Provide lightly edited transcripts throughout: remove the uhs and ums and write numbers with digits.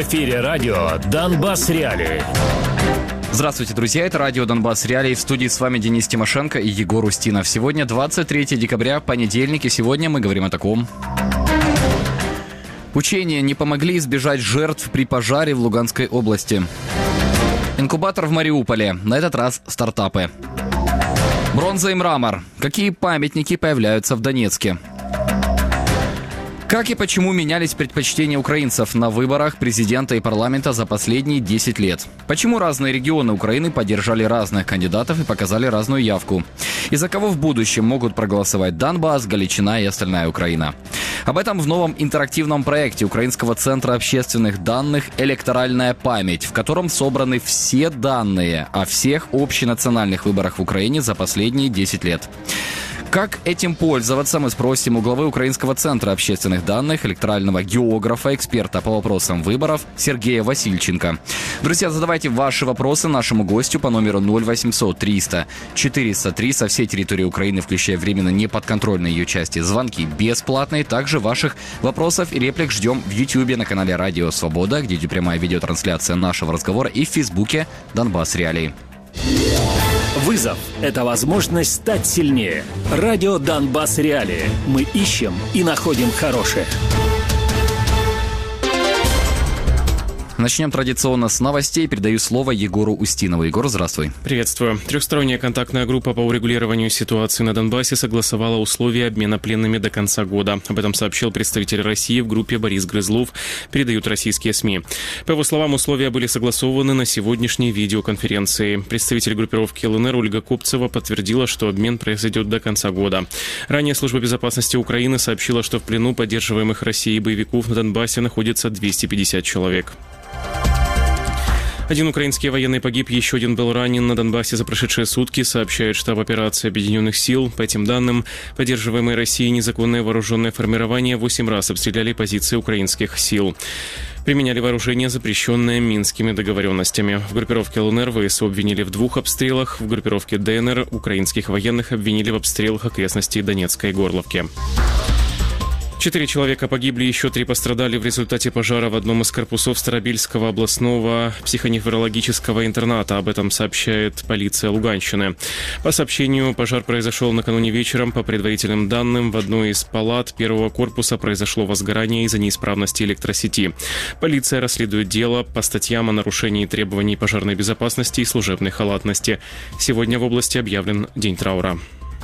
В эфире радио «Донбасс Реалии». Здравствуйте, друзья, это радио «Донбасс Реалии». В студии с вами Денис Тимошенко и Егор Устинов. Сегодня 23 декабря, понедельник, и сегодня мы говорим о таком. Учения не помогли избежать жертв при пожаре в Луганской области. Инкубатор в Мариуполе. На этот раз стартапы. Бронза и мрамор. Какие памятники появляются в Донецке? Как и почему менялись предпочтения украинцев на выборах президента и парламента за последние 10 лет? Почему разные регионы Украины поддержали разных кандидатов и показали разную явку? И за кого в будущем могут проголосовать Донбасс, Галичина и остальная Украина? Об этом в новом интерактивном проекте Украинского центра общественных данных «Электоральная память», в котором собраны все данные о всех общенациональных выборах в Украине за последние 10 лет. Как этим пользоваться, мы спросим у главы Украинского центра общественных данных, электорального географа, эксперта по вопросам выборов Сергея Васильченко. Друзья, задавайте ваши вопросы нашему гостю по номеру 0800 300 403 со всей территории Украины, включая временно неподконтрольные ее части. Звонки бесплатные. Также ваших вопросов и реплик ждем в Ютьюбе на канале Радио Свобода, где идет прямая видеотрансляция нашего разговора, и в Фейсбуке «Донбасс Реалии». Вызов – это возможность стать сильнее. Радио «Донбасс Реалии». Мы ищем и находим хорошее. Начнем традиционно с новостей. Передаю слово Егору Устинову. Егор, здравствуй. Приветствую. Трехсторонняя контактная группа по урегулированию ситуации на Донбассе согласовала условия обмена пленными до конца года. Об этом сообщил представитель России в группе Борис Грызлов, передают российские СМИ. По его словам, условия были согласованы на сегодняшней видеоконференции. Представитель группировки ЛНР Ольга Копцева подтвердила, что обмен произойдет до конца года. Ранее Служба безопасности Украины сообщила, что в плену поддерживаемых Россией боевиков на Донбассе находится 250 человек. Один украинский военный погиб, еще один был ранен на Донбассе за прошедшие сутки, сообщает штаб операции Объединенных сил. По этим данным, поддерживаемые Россией незаконное вооруженное формирование 8 раз обстреляли позиции украинских сил. Применяли вооружение, запрещенное Минскими договоренностями. В группировке ЛНР ВСУ обвинили в 2 обстрелах, в группировке ДНР украинских военных обвинили в обстрелах окрестностей Донецкой Горловки. 4 человека погибли, еще 3 пострадали в результате пожара в одном из корпусов Старобельского областного психоневрологического интерната. Об этом сообщает полиция Луганщины. По сообщению, пожар произошел накануне вечером. По предварительным данным, в одной из палат первого корпуса произошло возгорание из-за неисправности электросети. Полиция расследует дело по статьям о нарушении требований пожарной безопасности и служебной халатности. Сегодня в области объявлен день траура.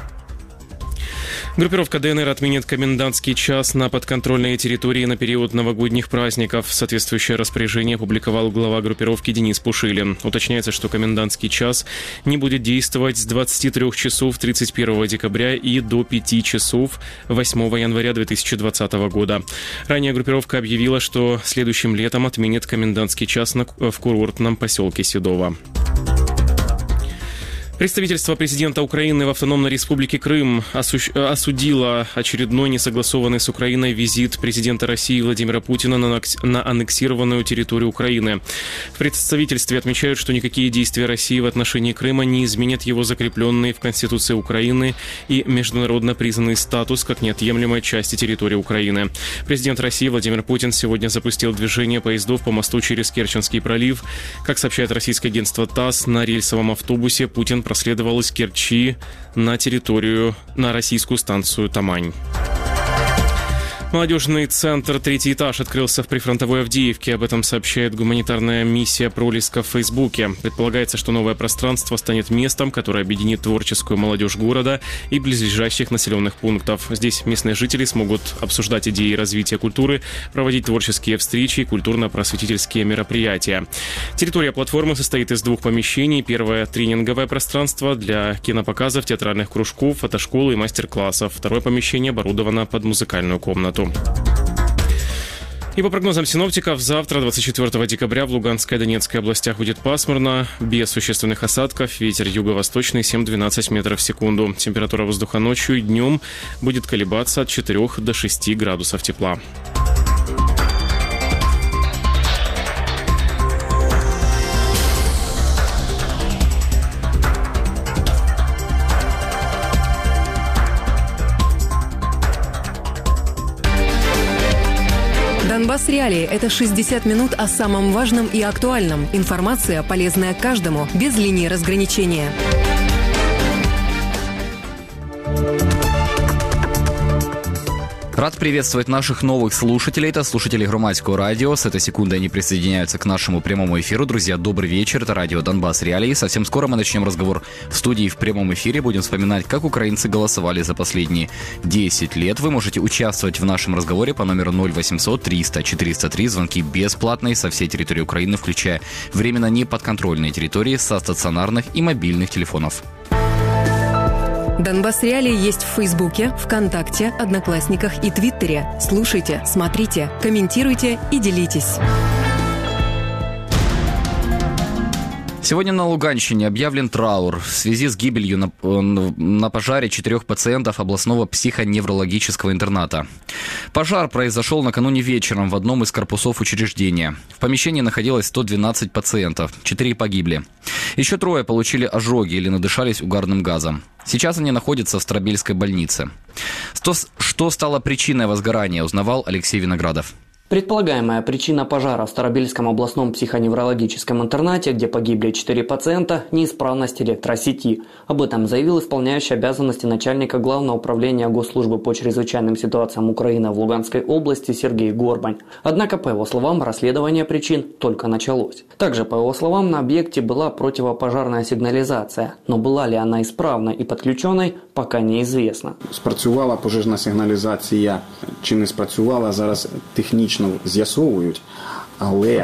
Группировка ДНР отменит комендантский час на подконтрольной территории на период новогодних праздников. Соответствующее распоряжение опубликовал глава группировки Денис Пушилин. Уточняется, что комендантский час не будет действовать с 23 часов 31 декабря и до 5 часов 8 января 2020 года. Ранее группировка объявила, что следующим летом отменит комендантский час в курортном поселке Седово. Представительство президента Украины в Автономной Республике Крым осудило очередной несогласованный с Украиной визит президента России Владимира Путина на аннексированную территорию Украины. В представительстве отмечают, что никакие действия России в отношении Крыма не изменят его закрепленный в Конституции Украины и международно признанный статус как неотъемлемой части территории Украины. Президент России Владимир Путин сегодня запустил движение поездов по мосту через Керченский пролив. Как сообщает российское агентство ТАСС, на рельсовом автобусе Путин проследовал из Керчи на российскую станцию Тамань. Молодежный центр «Третий этаж» открылся в прифронтовой Авдеевке. Об этом сообщает гуманитарная миссия «Пролеска» в Фейсбуке. Предполагается, что новое пространство станет местом, которое объединит творческую молодежь города и близлежащих населенных пунктов. Здесь местные жители смогут обсуждать идеи развития культуры, проводить творческие встречи и культурно-просветительские мероприятия. Территория платформы состоит из 2 помещений. Первое – тренинговое пространство для кинопоказов, театральных кружков, фотошколы и мастер-классов. Второе помещение оборудовано под музыкальную комнату. И по прогнозам синоптиков, завтра, 24 декабря, в Луганской и Донецкой областях будет пасмурно, без существенных осадков, ветер юго-восточный 7-12 метров в секунду. Температура воздуха ночью и днем будет колебаться от 4 до 6 градусов тепла. Донбасс Реалии – это 60 минут о самом важном и актуальном. Информация, полезная каждому, без линии разграничения. Рад приветствовать наших новых слушателей. Это слушатели Громадского радио. С этой секунды они присоединяются к нашему прямому эфиру. Друзья, добрый вечер. Это радио Донбасс Реалии. Совсем скоро мы начнем разговор в студии в прямом эфире. Будем вспоминать, как украинцы голосовали за последние 10 лет. Вы можете участвовать в нашем разговоре по номеру 0800 300 403. Звонки бесплатные со всей территории Украины, включая временно неподконтрольные территории со стационарных и мобильных телефонов. Донбасс Реалии есть в Фейсбуке, ВКонтакте, Одноклассниках и Твиттере. Слушайте, смотрите, комментируйте и делитесь. Сегодня на Луганщине объявлен траур в связи с гибелью на пожаре 4 пациентов областного психоневрологического интерната. Пожар произошел накануне вечером в одном из корпусов учреждения. В помещении находилось 112 пациентов, 4 погибли. Еще 3 получили ожоги или надышались угарным газом. Сейчас они находятся в Старобельской больнице. Что стало причиной возгорания, узнавал Алексей Виноградов. Предполагаемая причина пожара в Старобельском областном психоневрологическом интернате, где погибли 4 пациента, неисправность электросети. Об этом заявил исполняющий обязанности начальника Главного управления Госслужбы по чрезвычайным ситуациям Украины в Луганской области Сергей Горбань. Однако, по его словам, расследование причин только началось. Также, по его словам, на объекте была противопожарная сигнализация, но была ли она исправной и подключенной, пока неизвестно. Спрацювала пожежна сигналізація чи не спрацювала, зараз технічно з'ясовують, але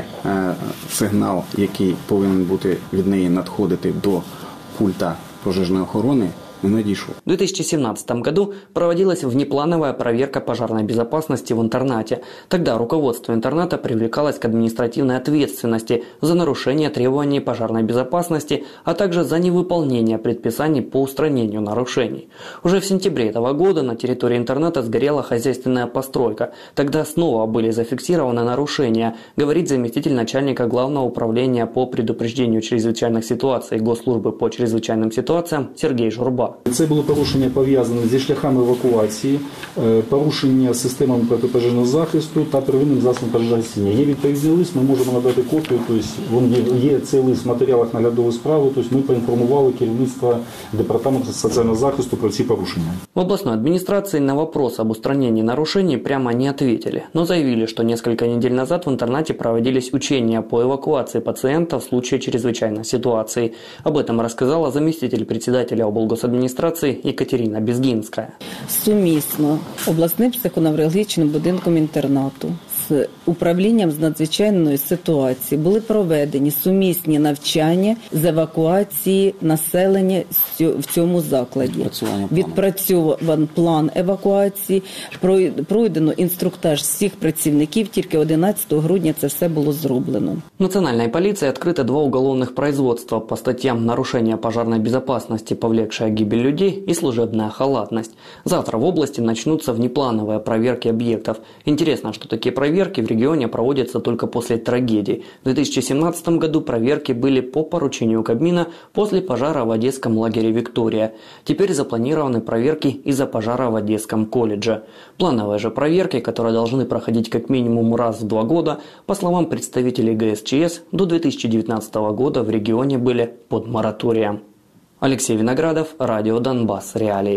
сигнал, який повинен бути від неї надходити до пульта пожежної охорони, не надійшов. В 2017 году проводилась внеплановая проверка пожарной безопасности в интернате. Тогда руководство интерната привлекалось к административной ответственности за нарушение требований пожарной безопасности, а также за невыполнение предписаний по устранению нарушений. Уже в сентябре этого года на территории интерната сгорела хозяйственная постройка. Тогда снова были зафиксированы нарушения, говорит заместитель начальника Главного управления по предупреждению чрезвычайных ситуаций Госслужбы по чрезвычайным ситуациям Сергей Журба. Це були порушення пов'язані зі шляхами евакуації, порушення системами протипожежного захисту та первинним засобом пожежогасіння. Є відповідний лист, ми можемо надати копію, тобто є цей лист в матеріалах наглядової справи, тобто ми поінформували керівництво Департаменту соціального захисту про ці порушення. В областной администрации на вопрос об устранении нарушений прямо не ответили, но заявили, что несколько недель назад в интернате проводились учения по эвакуации пациента в случае чрезвычайной ситуации. Об этом рассказала заместитель председателя облгосадминистрации Екатерина Безгінська. Сумісно обласним психоневрологічним будинком інтернату з управлінням з надзвичайної ситуації були проведені сумісні навчання з евакуації населення в цьому закладі. Відпрацьований план евакуації, пройдено інструктаж всіх працівників, тільки 11 грудня це все було зроблено. Национальной полицией открыто 2 уголовных производства по статьям нарушения пожарной безопасности, повлекшая гибель людей, и служебная халатность. Завтра в области начнутся внеплановые проверки объектов. Интересно, что такие проверки в регионе проводятся только после трагедий. В 2017 году проверки были по поручению Кабмина после пожара в Одесском лагере «Виктория». Теперь запланированы проверки из-за пожара в Одесском колледже. Плановые же проверки, которые должны проходить как минимум раз в 2 года, по словам представителей ГСЧС, до 2019 года в регионе были под мораторием. Алексей Виноградов, радио Донбасс Реалии.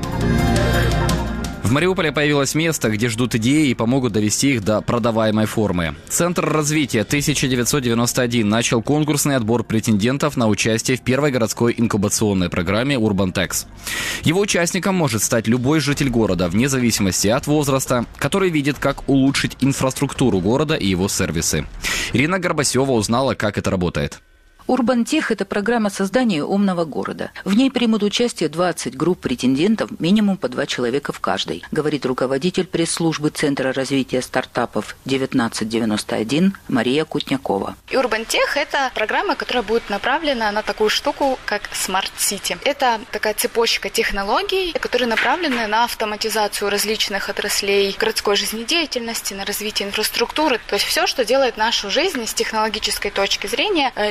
В Мариуполе появилось место, где ждут идеи и помогут довести их до продаваемой формы. Центр развития 1991 начал конкурсный отбор претендентов на участие в первой городской инкубационной программе «Урбантекс». Его участником может стать любой житель города, вне зависимости от возраста, который видит, как улучшить инфраструктуру города и его сервисы. Ирина Горбасева узнала, как это работает. Урбантех – это программа создания умного города. В ней примут участие 20 групп претендентов, минимум по 2 человека в каждой, говорит руководитель пресс-службы Центра развития стартапов 1991 Мария Кутнякова. Урбантех – это программа, которая будет направлена на такую штуку, как Smart City. Это такая цепочка технологий, которые направлены на автоматизацию различных отраслей городской жизнедеятельности, на развитие инфраструктуры. То есть все, что делает нашу жизнь с технологической точки зрения легче,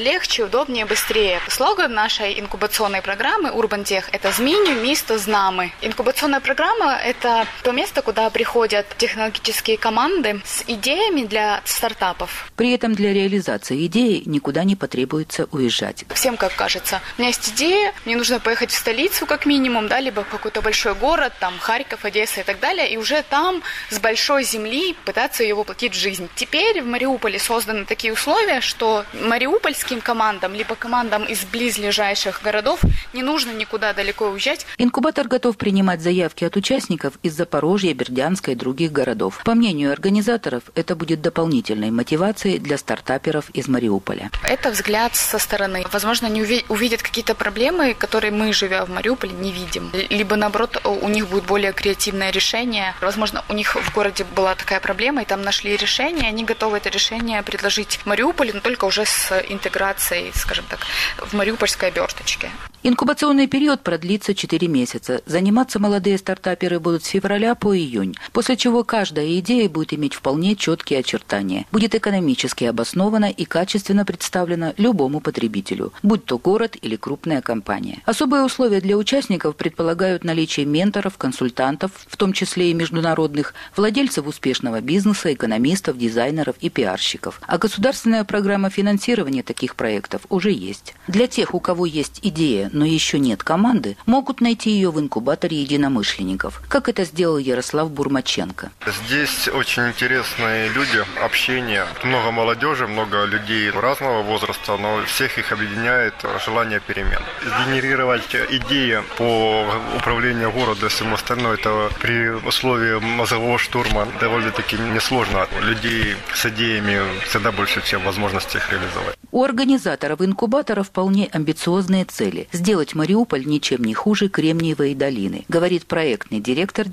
проще, удобнее, быстрее. Слоган нашей инкубационной программы «Урбантех» – это «Зміню місто з нами». Инкубационная программа – это то место, куда приходят технологические команды с идеями для стартапов. При этом для реализации идеи никуда не потребуется уезжать. Всем как кажется, у меня есть идея, мне нужно поехать в столицу как минимум, да, либо в какой-то большой город, там Харьков, Одесса и так далее, и уже там с большой земли пытаться ее воплотить в жизнь. Теперь в Мариуполе созданы такие условия, что мариупольским командам, либо командам из близлежащих городов не нужно никуда далеко уезжать. Инкубатор готов принимать заявки от участников из Запорожья, Бердянска и других городов. По мнению организаторов, это будет дополнительной мотивацией для стартаперов из Мариуполя. Это взгляд со стороны. Возможно, они увидят какие-то проблемы, которые мы, живя в Мариуполе, не видим. Либо, наоборот, у них будет более креативное решение. Возможно, у них в городе была такая проблема, и там нашли решение, они готовы это решение предложить Мариуполю, но только уже с интеграцией, скажем так, в мариупольской оберточке. Инкубационный период продлится 4 месяца. Заниматься молодые стартаперы будут с февраля по июнь, после чего каждая идея будет иметь вполне четкие очертания, будет экономически обоснована и качественно представлена любому потребителю, будь то город или крупная компания. Особые условия для участников предполагают наличие менторов, консультантов, в том числе и международных, владельцев успешного бизнеса, экономистов, дизайнеров и пиарщиков. А государственная программа финансирования таких проектов уже есть. Для тех, у кого есть идея, но еще нет команды, могут найти ее в инкубаторе единомышленников, как это сделал Ярослав Бурмаченко. Здесь очень интересные люди, общение. Много молодежи, много людей разного возраста, но всех их объединяет желание перемен. Генерировать идеи по управлению городом и всему остальному, это при условии мозгового штурма довольно-таки несложно. Людей с идеями всегда больше, чем возможности их реализовать. У организаторов инкубатора вполне амбициозные цели – сделать Мариуполь ничем не хуже Кремниевой долины, говорит проектный директор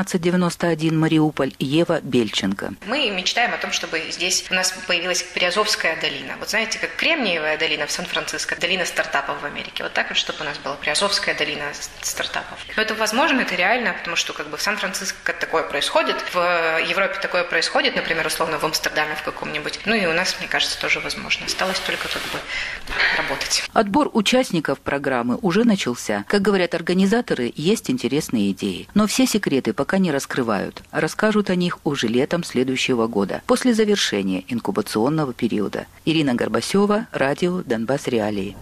1991 Мариуполь Ева Бельченко. Мы мечтаем о том, чтобы здесь у нас появилась Приазовская долина. Вот знаете, как Кремниевая долина в Сан-Франциско, долина стартапов в Америке. Вот так вот, чтобы у нас была Приазовская долина стартапов. Но это возможно, это реально, потому что в Сан-Франциско такое происходит, в Европе такое происходит, например, условно в Амстердаме в каком-нибудь. Ну и у нас, мне кажется, тоже возможно. Осталось только работать. Отбор участников программы уже начался. Как говорят организаторы, есть интересные идеи. Но все секреты пока не раскрывают. Расскажут о них уже летом следующего года, после завершения инкубационного периода. Ирина Горбасева, радио «Донбасс Реалии».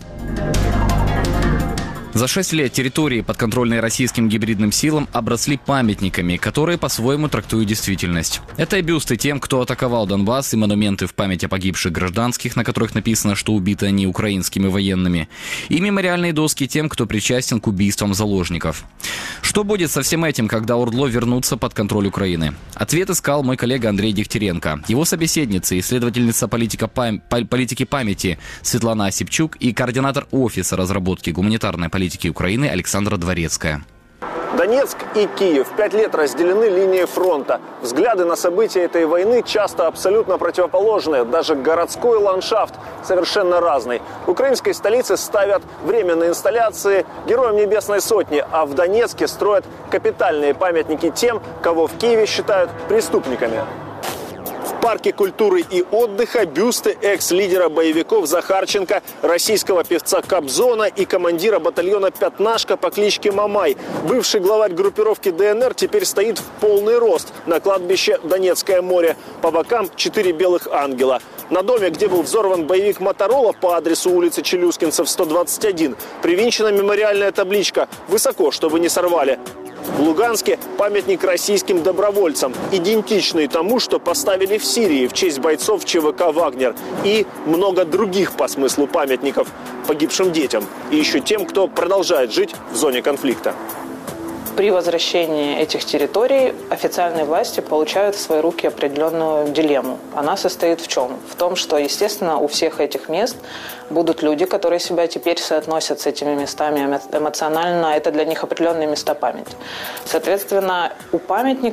За 6 лет территории, подконтрольные российским гибридным силам, обросли памятниками, которые по-своему трактуют действительность. Это и бюсты тем, кто атаковал Донбасс, и монументы в память о погибших гражданских, на которых написано, что убиты они украинскими военными, и мемориальные доски тем, кто причастен к убийствам заложников. Что будет со всем этим, когда ОРДЛО вернутся под контроль Украины? Ответ искал мой коллега Андрей Дегтяренко. Его собеседница, исследовательница политики памяти Светлана Осипчук и координатор Офиса разработки гуманитарной политики Украины Александра Дворецкая. Донецк и Киев 5 лет разделены линией фронта. Взгляды на события этой войны часто абсолютно противоположные. Даже городской ландшафт совершенно разный. В украинской столице ставят временные инсталляции Героям Небесной Сотни, а в Донецке строят капитальные памятники тем, кого в Киеве считают преступниками. В парке культуры и отдыха бюсты экс-лидера боевиков Захарченко, российского певца Кобзона и командира батальона «Пятнашка» по кличке Мамай. Бывший главарь группировки ДНР теперь стоит в полный рост на кладбище Донецкое море. По бокам 4 белых ангела. На доме, где был взорван боевик Моторола по адресу улицы Челюскинцев, 121, привинчена мемориальная табличка «Высоко, чтобы не сорвали». В Луганске памятник российским добровольцам, идентичный тому, что поставили в Сирии в честь бойцов ЧВК «Вагнер». И много других по смыслу памятников погибшим детям и еще тем, кто продолжает жить в зоне конфликта. При возвращении этих территорий официальные власти получают в свои руки определенную дилемму. Она состоит в чем? В том, что, естественно, у всех этих мест будут люди, которые себя теперь соотносят с этими местами эмоционально. Это для них определенные места памяти. Соответственно, у памятников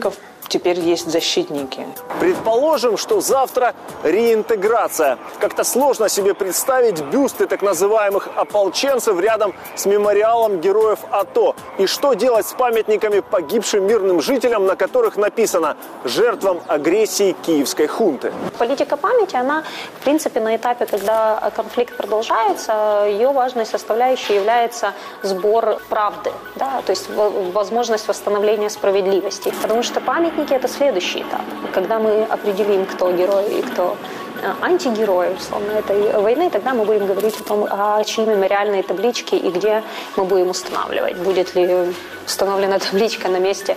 теперь есть защитники. Предположим, что завтра реинтеграция. Как-то сложно себе представить бюсты так называемых ополченцев рядом с мемориалом героев АТО. И что делать с памятниками погибшим мирным жителям, на которых написано «Жертвам агрессии киевской хунты». Политика памяти, она, в принципе, на этапе, когда конфликт продолжается, ее важной составляющей является сбор правды, да, то есть возможность восстановления справедливости. Потому что памятники – это следующий этап. Когда мы определим, кто герой и кто антигерои, условно, этой войны, тогда мы будем говорить о том, чьи мемориальные таблички и где мы будем устанавливать. Будет ли установлена табличка на месте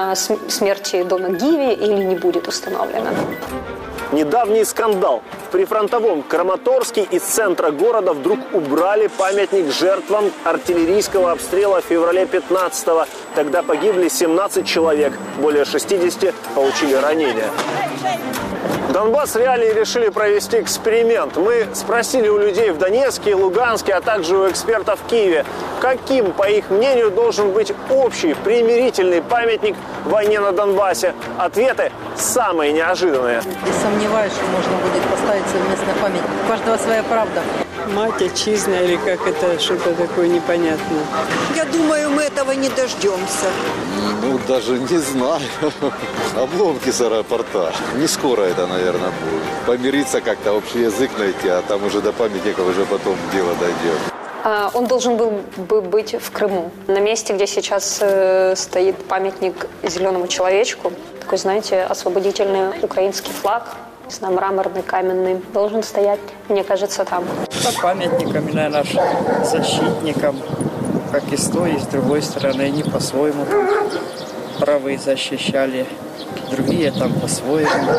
смерти Дона Гиви или не будет установлена. Недавний скандал. В прифронтовом Краматорске из центра города вдруг убрали памятник жертвам артиллерийского обстрела в феврале 15-го. Тогда погибли 17 человек, более 60 получили ранения. Донбасс Реалии решили провести эксперимент. Мы спросили у людей в Донецке, Луганске, а также у экспертов в Киеве, каким, по их мнению, должен быть общий примирительный памятник войне на Донбассе. Ответы самые неожиданные. И сомневаюсь, что можно будет поставить совместный памятник. У каждого своя правда. Мать отчизна или как это, что-то такое непонятное. Я думаю, мы этого не дождемся. Ну, даже не знаю. Обломки с аэропорта. Не скоро это, наверное, будет. Помириться как-то, общий язык найти, а там уже до памятников уже потом дело дойдет. Он должен был бы быть в Крыму, на месте, где сейчас стоит памятник зеленому человечку. Такой, знаете, освободительный украинский флаг. Не знаю, мраморный, каменный, должен стоять, мне кажется, там. Памятниками, наверное, защитникам, как и с той, и с другой стороны, они по-своему правы защищали, другие там по-своему.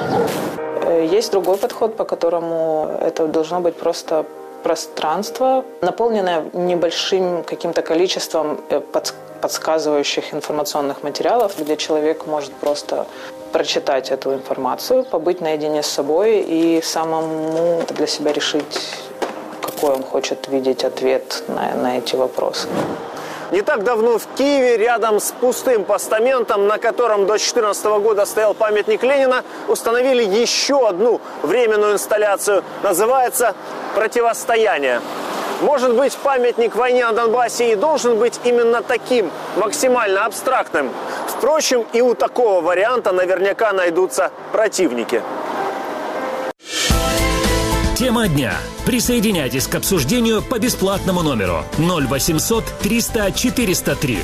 Есть другой подход, по которому это должно быть просто пространство, наполненное небольшим каким-то количеством подсказывающих информационных материалов, где человек может просто прочитать эту информацию, побыть наедине с собой и самому для себя решить, какой он хочет видеть ответ на эти вопросы. Не так давно в Киеве, рядом с пустым постаментом, на котором до 2014 года стоял памятник Ленина, установили еще одну временную инсталляцию. Называется «Противостояние». Может быть, памятник войне на Донбассе и должен быть именно таким, максимально абстрактным. Впрочем, и у такого варианта наверняка найдутся противники. Тема дня. Присоединяйтесь к обсуждению по бесплатному номеру 0800 300 403.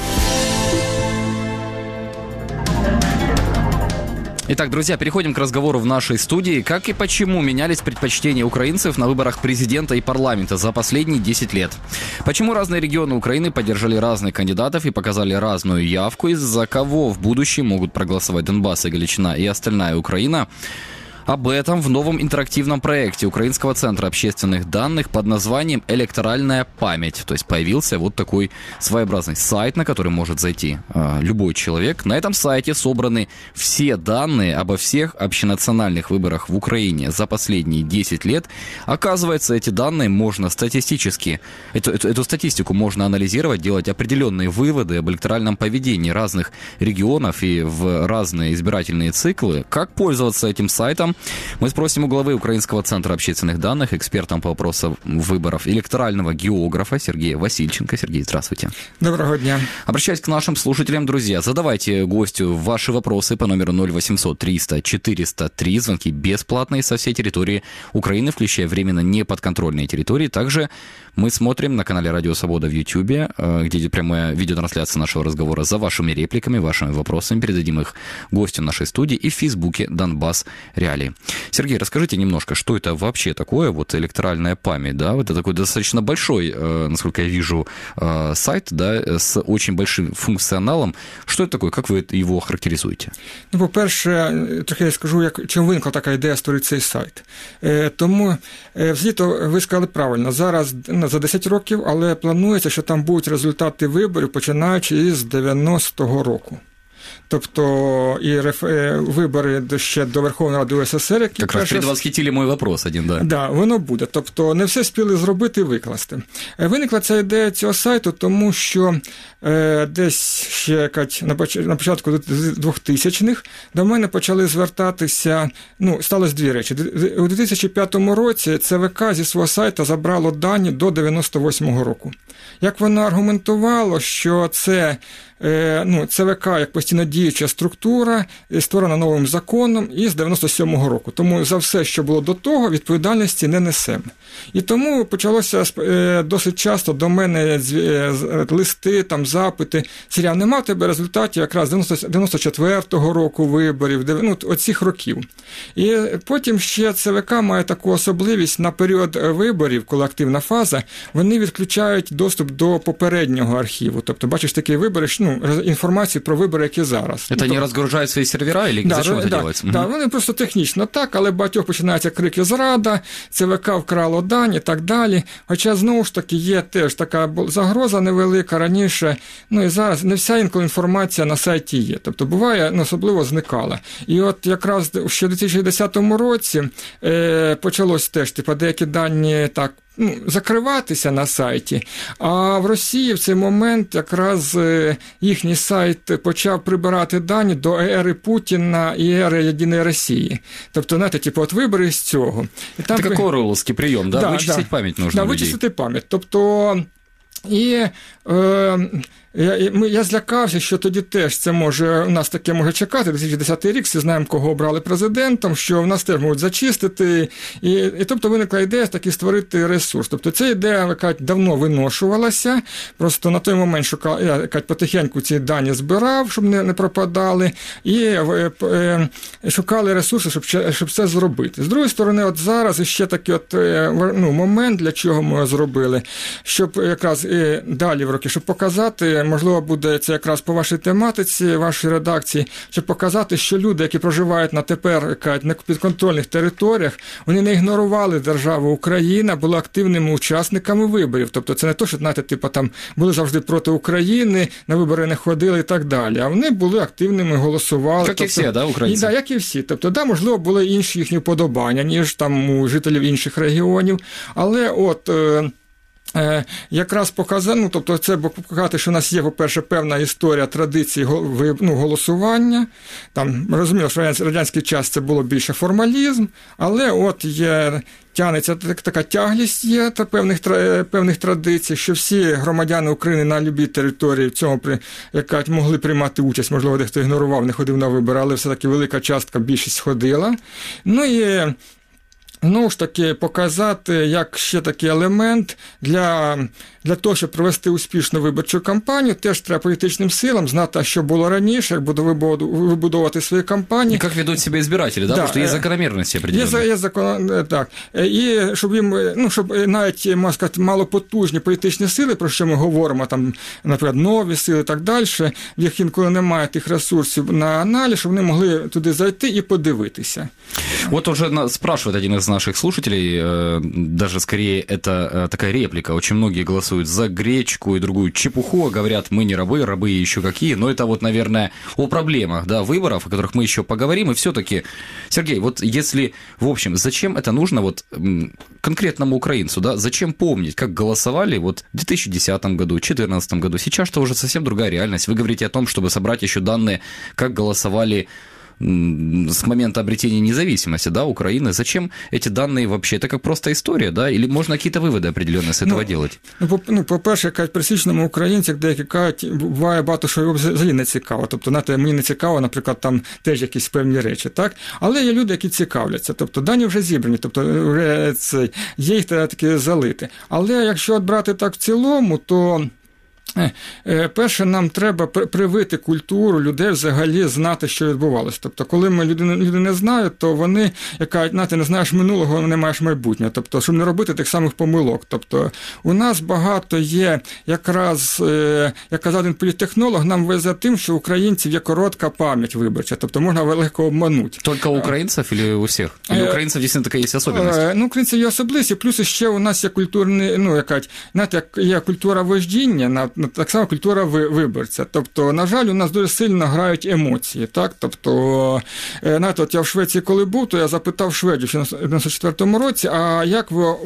Итак, друзья, переходим к разговору в нашей студии. Как и почему менялись предпочтения украинцев на выборах президента и парламента за последние 10 лет? Почему разные регионы Украины поддержали разных кандидатов и показали разную явку? Из-за кого в будущем могут проголосовать Донбасс и Галичина и остальная Украина? Об этом в новом интерактивном проекте Украинского центра общественных данных под названием «Электоральная память». То есть появился вот такой своеобразный сайт, на который может зайти любой человек. На этом сайте собраны все данные обо всех общенациональных выборах в Украине за последние 10 лет. Оказывается, эти данные можно статистически, эту статистику можно анализировать, делать определенные выводы об электоральном поведении разных регионов и в разные избирательные циклы. Как пользоваться этим сайтом? Мы спросим у главы Украинского центра общественных данных, экспертом по вопросам выборов, электорального географа Сергея Васильченко. Сергей, здравствуйте. Доброго дня. Обращаюсь к нашим слушателям, друзья. Задавайте гостю ваши вопросы по номеру 0800 300 403. Звонки бесплатные со всей территории Украины, включая временно неподконтрольные территории. Также мы смотрим на канале Радио Свобода в Ютьюбе, где идет прямая видеотрансляция нашего разговора, за вашими репликами, вашими вопросами. Передадим их гостю нашей студии и в Фейсбуке «Донбасс Реалии». Сергей, расскажите немножко, что это вообще такое, вот электоральная память, да? Это такой достаточно большой, насколько я вижу, сайт, да, с очень большим функционалом. Что это такое? Как ви його характеризуєте? Ну, по-перше, трохи я скажу, чим виникла така ідея створити цей сайт. Тому, взагалі-то, ви сказали правильно, зараз за 10 років, але планується, що там будуть результати виборів, починаючи із 90-го року. тобто і вибори ще до Верховної Ради УССР, які якраз предвосхитили мой вопрос один, да. Да, воно буде. Тобто не все спіли зробити і викласти. Виникла ця ідея цього сайту, тому що десь ще на початку 2000-х до мене почали звертатися, сталося дві речі. У 2005 році ЦВК зі свого сайту забрало дані до 98-го року. Як воно аргументувало, що це ЦВК як постійно діюча структура, створена новим законом із 97-го року. Тому за все, що було до того, відповідальності не несемо. І тому почалося досить часто до мене листи, запити. Сіря, нема в тебе результатів якраз 94-го року виборів, оцих років. І потім ще ЦВК має таку особливість на період виборів, коли активна фаза, вони відключають доступ до попереднього архіву. Тобто, бачиш, такі вибори, інформацію про вибори, які зараз. Це не розгружають свої сервера, або зачем це робиться? Так, вони просто технічно так, але багатьох починаються крики зрада, ЦВК вкрало дані і так далі. Хоча, знову ж таки, є теж така загроза невелика раніше, і зараз не вся інколи інформація на сайті є. Тобто, буває, особливо зникала. І от якраз ще в 2010 році почалось теж, деякі дані так, закриватися на сайті, а в Росії в цей момент якраз їхній сайт почав прибирати дані до ери Путіна і ери Єдиної Росії. Тобто, знаєте, от вибори з цього. Це як Оруелловський прийом, да? Вичистити пам'ять нужно людей. Вичистити пам'ять. Тобто, я злякався, що тоді теж це у нас таке може чекати, 2010 рік, всі знаємо, кого обрали президентом, що в нас теж можуть зачистити, і тобто виникла ідея таки створити ресурс. Тобто ця ідея, давно виношувалася, просто на той момент я потихеньку ці дані збирав, щоб не пропадали, і шукали ресурси, щоб це зробити. З другої сторони, от зараз ще такий момент, для чого ми зробили, щоб якраз далі в роки, щоб показати, можливо, буде це якраз по вашій тематиці, вашій редакції, щоб показати, що люди, які проживають на тепер на підконтрольних територіях, вони не ігнорували державу Україна, були активними учасниками виборів. Тобто це не то, що, знаєте, були завжди проти України, на вибори не ходили і так далі, а вони були активними, голосували. Як і всі, да, українці? Так, як і всі. Тобто, можливо, були інші їхні вподобання, ніж там у жителів інших регіонів, але якраз показано, тобто це показати, що у нас є, по-перше, певна історія традиції голосування. Там, розуміло, що в радянський час це було більше формалізм, але тягнеться така тяглість є певних традицій, що всі громадяни України на любій території в цьому могли приймати участь, можливо, дехто ігнорував, не ходив на вибори, але все-таки велика частка, більшість ходила. І знову ж таки, показати, як ще такий елемент для того, щоб провести успішну виборчу кампанію, теж треба політичним силам знати, що було раніше, як буде вибудовувати свої кампанії. І як ведуть себе избиратели, да? Тому що є закономірності определенні. Є так. І щоб їм, щоб навіть, можна сказати, малопотужні політичні сили, про що ми говоримо, там, наприклад, нові сили і так далі, в їх інколи немає тих ресурсів на аналіз, щоб вони могли туди зайти і подивитися. Вот уже спрашивает один из наших слушателей, даже скорее это такая реплика, очень многие голосуют за гречку и другую чепуху, говорят, мы не рабы, рабы еще какие, но это наверное, о проблемах, да, выборов, о которых мы еще поговорим, и все-таки, Сергей, если, в общем, зачем это нужно конкретному украинцу, да, зачем помнить, как голосовали в 2010 году, 2014 году, сейчас-то уже совсем другая реальность, вы говорите о том, чтобы собрать еще данные, как голосовали с момента обретения независимости, да, Украины. Зачем эти данные вообще? Это как просто история, да? Или можно какие-то выводы определенные с этого делать? По-перше, пересічному українцю, як деякі кажуть, буває багато, що його взагалі не цікаво. Тобто, знаєте, мені не цікаво, наприклад, там теж якісь певні речі, так? Але є люди, які цікавляться. Тобто, дані вже зібрані, тобто, є їх таки залити. Але якщо брати так в цілому, то перше, нам треба привити культуру людей взагалі знати, що відбувалося. Тобто, коли люди не знають, то вони, як кажуть, знаєте, не знаєш минулого, не маєш майбутнього. Тобто, щоб не робити тих самих помилок. Тобто, у нас багато є якраз, як казав один політтехнолог, нам везе тим, що у українців є коротка пам'ять виборча. Тобто, можна легко обманути. Тільки у українців чи у всіх? Или у українців дійсно така є особливість? У українців є особливість, плюс ще у нас є культурний, знаєте, є культура вождіння, так само культура виборця. Тобто, на жаль, у нас дуже сильно грають емоції, так? Тобто, знаєте, от я в Швеції коли був, то я запитав шведів в 94-му році, а як ви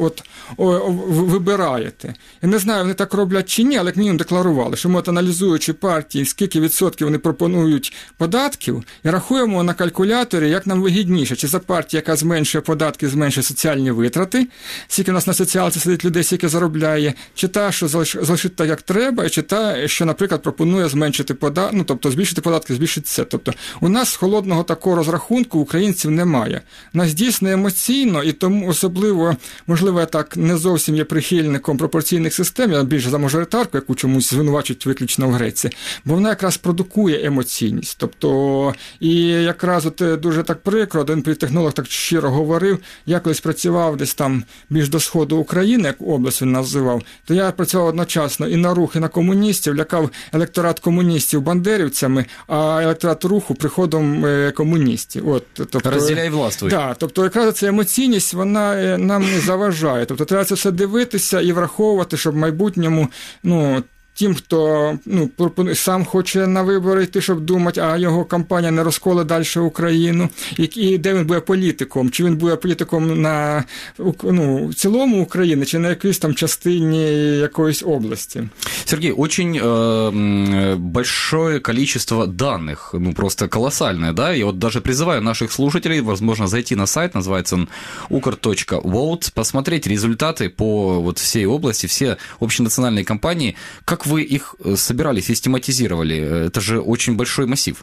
вибираєте? Я не знаю, вони так роблять чи ні, але як мінімум декларували, що ми аналізуючи партії, скільки відсотків вони пропонують податків, і рахуємо на калькуляторі, як нам вигідніше, чи за партію, яка зменшує податки, зменшує соціальні витрати, скільки у нас на соціалці сидить людей, скільки заробляє, чи та, що залишить так, як треба, і чи та, що, наприклад, пропонує зменшити податки, ну, тобто збільшити податки, збільшити це. Тобто у нас холодного такого розрахунку українців немає. Нас дійсно емоційно, і тому особливо, можливо, я так не зовсім є прихильником пропорційних систем, я більше за мажоритарку, яку чомусь звинувачують виключно в Греції, бо вона якраз продукує емоційність. Тобто, і якраз от дуже так прикро, один політтехнолог так щиро говорив, я колись працював десь там більш до сходу України, як область він називав, то я працював одночасно і на рух, і на комуністів, лякав електорат комуністів бандерівцями, а електорат руху приходом комуністів. От, тобто, розділяй властвуй. Так, тобто якраз ця емоційність, вона нам не заважає. Тобто треба це все дивитися і враховувати, щоб в майбутньому, тим, хто сам хоче на вибори йти, щоб думати, а його кампанія не розколе далі Україну, і де він буде політиком, чи він буде політиком на в цілому України, чи на якійсь там частині якоїсь області. Сергей, очень большое количество данных, просто колоссальное, да, и вот даже призываю наших слушателей, возможно, зайти на сайт, называется он ukr.vote, посмотреть результаты по вот всей области, все общенациональные кампании, как вы их собирали, систематизировали? Это же очень большой массив.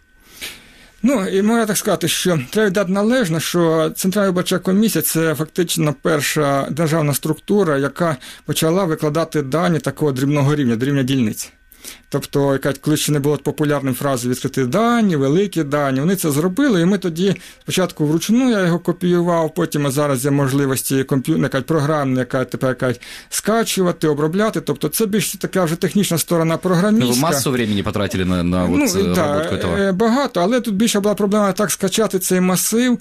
І можна так сказати, що треба віддати належно, що Центральна виборча комісія – це фактично перша державна структура, яка почала викладати дані такого дрібного рівня, до рівня дільниць. Тобто, коли ще не було популярним фрази «відкриті дані», «великі дані», вони це зробили, і ми тоді спочатку вручну я його копіював, потім зараз є можливості програмна, яка тепер скачувати, обробляти, тобто це більш така вже технічна сторона програмістська. Ви масу времени потратили на роботу цього? Багато, але тут більше була проблема так скачати цей масив,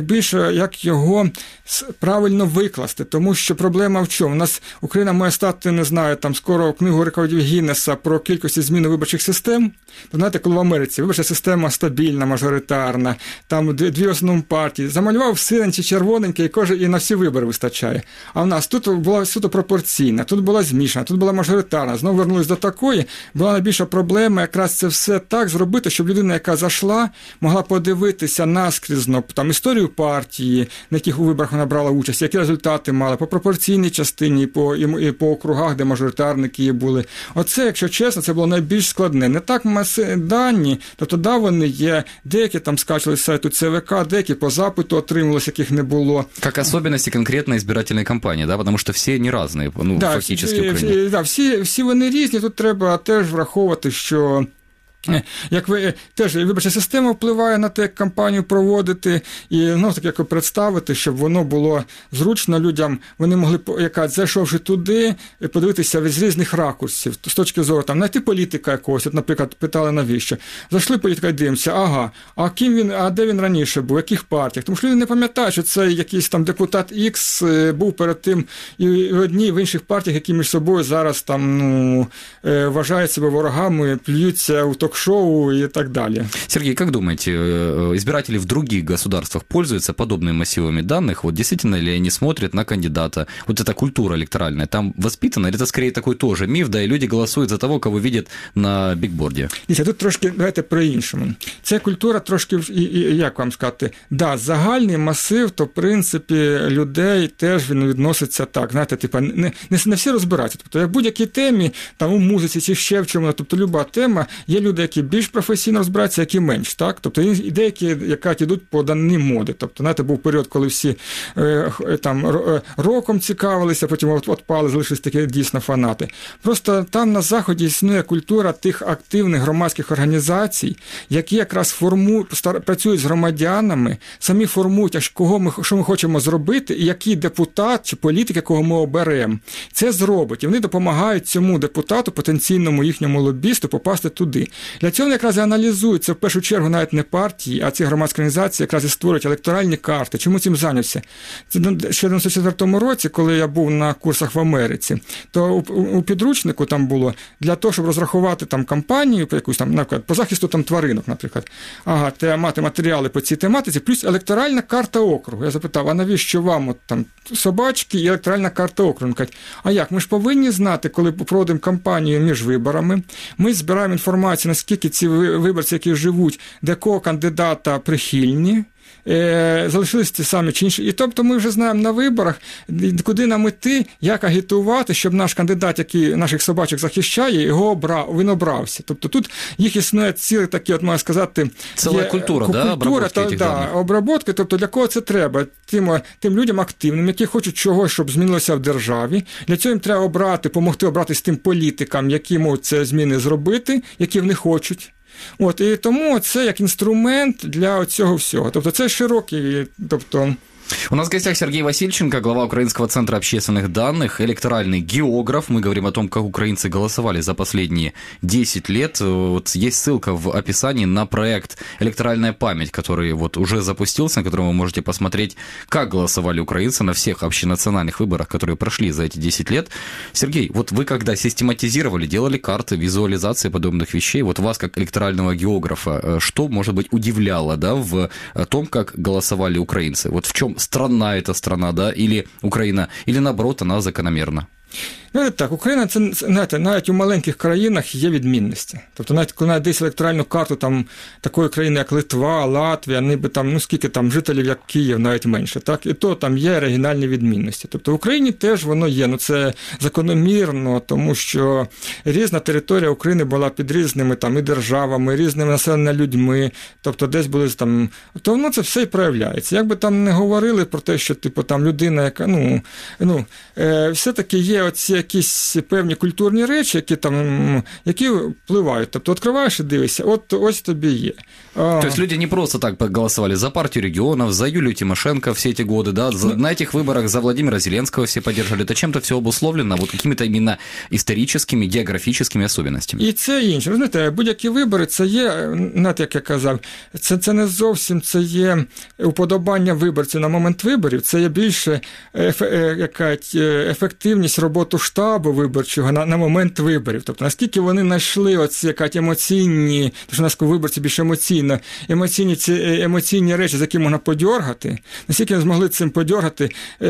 як його правильно викласти, тому що проблема в чому? У нас Україна має стати, не знаю, там скоро книгу рекордів Гіннеса про кількості зміни виборчих систем. Знаєте, коли в Америці виборча система стабільна, мажоритарна, там дві основні партії. Замалював синенький, червоненький, і на всі вибори вистачає. А в нас тут була суто пропорційна, тут була змішана, тут була мажоритарна. Знову вернулись до такої. Була найбільша проблема якраз це все так зробити, щоб людина, яка зайшла, могла подивитися наскрізно там історію партії, на яких у виборах вона брала участь, які результати мала, по пропорційній частині, і по округах, де мажоритарники були. Оце, якщо чесно, це було найбільш складне. Не так дані, тобто, вони є, деякі там скачали з сайту ЦВК, деякі по запиту отримувалися, яких не було. Как особенности конкретной избирательной кампании, да, потому что все не разные, фактически в Україні. Всі вони різні, тут треба теж враховувати, що як ви теж виборча система впливає на те, як кампанію проводити, і таке представити, щоб воно було зручно людям, вони могли, зайшовши туди, подивитися з різних ракурсів, з точки зору, знайти політика якогось, от, наприклад, питали навіщо. Зайшли політика і дивимося, а де він раніше був, в яких партіях, тому що люди не пам'ятають, що цей якийсь там депутат Ікс був перед тим і в одній, в інших партіях, які між собою зараз там, вважають себе ворогами, плюються у ток-шоу и так далее. Сергей, как думаете, избиратели в других государствах пользуются подобными массивами данных? Вот действительно ли они смотрят на кандидата? Вот эта культура электоральная там воспитана? Или это скорее такой тоже миф, да, и люди голосуют за того, кого видят на бікборді? Тут трошки, давайте про-іншому. Ця культура трошки, як вам сказати, загальний масив, то, в принципі, людей теж він відноситься так, знаєте, не всі розбираються. Тобто, як в будь-якій темі, там у музиці чи ще в чому, тобто, люба тема, є люди, які більш професійно розбираються, які менш, так? Тобто, і деякі, які йдуть по даній моди. Тобто, знаєте, був період, коли всі там роком цікавилися, потім отпали, залишились такі дійсно фанати. Просто там на Заході існує культура тих активних громадських організацій, які якраз працюють з громадянами, самі формують, що ми хочемо зробити, і який депутат чи політик, якого ми оберемо, це зробить. І вони допомагають цьому депутату, потенційному їхньому лобісту, попасти туди. Для цього якраз і аналізуються в першу чергу навіть не партії, а ці громадські організації якраз і створюють електоральні карти. Чому цим зайнявся? Це ще в 94-му році, коли я був на курсах в Америці, то у підручнику там було для того, щоб розрахувати там кампанію по якусь там, наприклад, по захисту там тваринок, наприклад. Ага, треба мати матеріали по цій тематиці, плюс електоральна карта округу. Я запитав, а навіщо вам от там собачки і електоральна карта округу? Кажуть, а як? Ми ж повинні знати, коли проводимо кампанію між виборами, ми збираємо інформацію, наскільки ці виборці, які живуть, до якого кандидата прихильні, залишились ті самі чи інші. І тобто ми вже знаємо на виборах, куди нам іти, як агітувати, щоб наш кандидат, який наших собачок захищає, він обрався. Тобто тут їх існує цілі такі, от можна сказати, ціла культура, обробки. Тобто для кого це треба? Тим людям активним, які хочуть чогось, щоб змінилося в державі. Для цього їм треба допомогти обратись тим політикам, які можуть це зміни зробити, які вони хочуть. І тому це як інструмент для цього всього. Тобто це широкий, У нас в гостях Сергей Васильченко, глава Украинского центра общественных данных, электоральный географ. Мы говорим о том, как украинцы голосовали за последние 10 лет. Вот есть ссылка в описании на проект «Электоральная память», который вот уже запустился, на котором вы можете посмотреть, как голосовали украинцы на всех общенациональных выборах, которые прошли за эти 10 лет. Сергей, вот вы когда систематизировали, делали карты, визуализации подобных вещей, вот вас как электорального географа, что, может быть, удивляло, да, в том, как голосовали украинцы? Вот в чем странна эта страна, да, или Украина, или наоборот, она закономерна? Так, Україна, це, знаєте, навіть у маленьких країнах є відмінності. Тобто, навіть коли десь електоральну карту там, такої країни, як Литва, Латвія, ніби там, скільки там жителів, як Київ, навіть менше, так, і то там є регіональні відмінності. Тобто, в Україні теж воно є, це закономірно, тому що різна територія України була під різними там і державами, різними населеними людьми, тобто, десь були там, то воно це все і проявляється. Як би там не говорили про те, що, типу, там людина, яка, все-таки є оці якісь певні культурні речі, які впливають. Тобто, відкриваєш і дивишся, ось тобі є. То есть люди не просто так голосовали за партию регионов, за Юлию Тимошенко все эти годы, да, на этих выборах за Владимира Зеленского все поддержали. Это чем-то все обусловлено вот какими-то именно історичними, географічними особливостями. І це інше. Ви знаєте, будь-які вибори, це є, знаєте, як я казав, це не зовсім, це є уподобання виборців на момент виборів, це є більше ефективність роботи штабу виборчого на момент виборів. Тобто, наскільки вони знайшли оці емоційні, тому що у нас виборці більш емоційні речі, за які можна подьоргати, наскільки змогли цим подьоргати,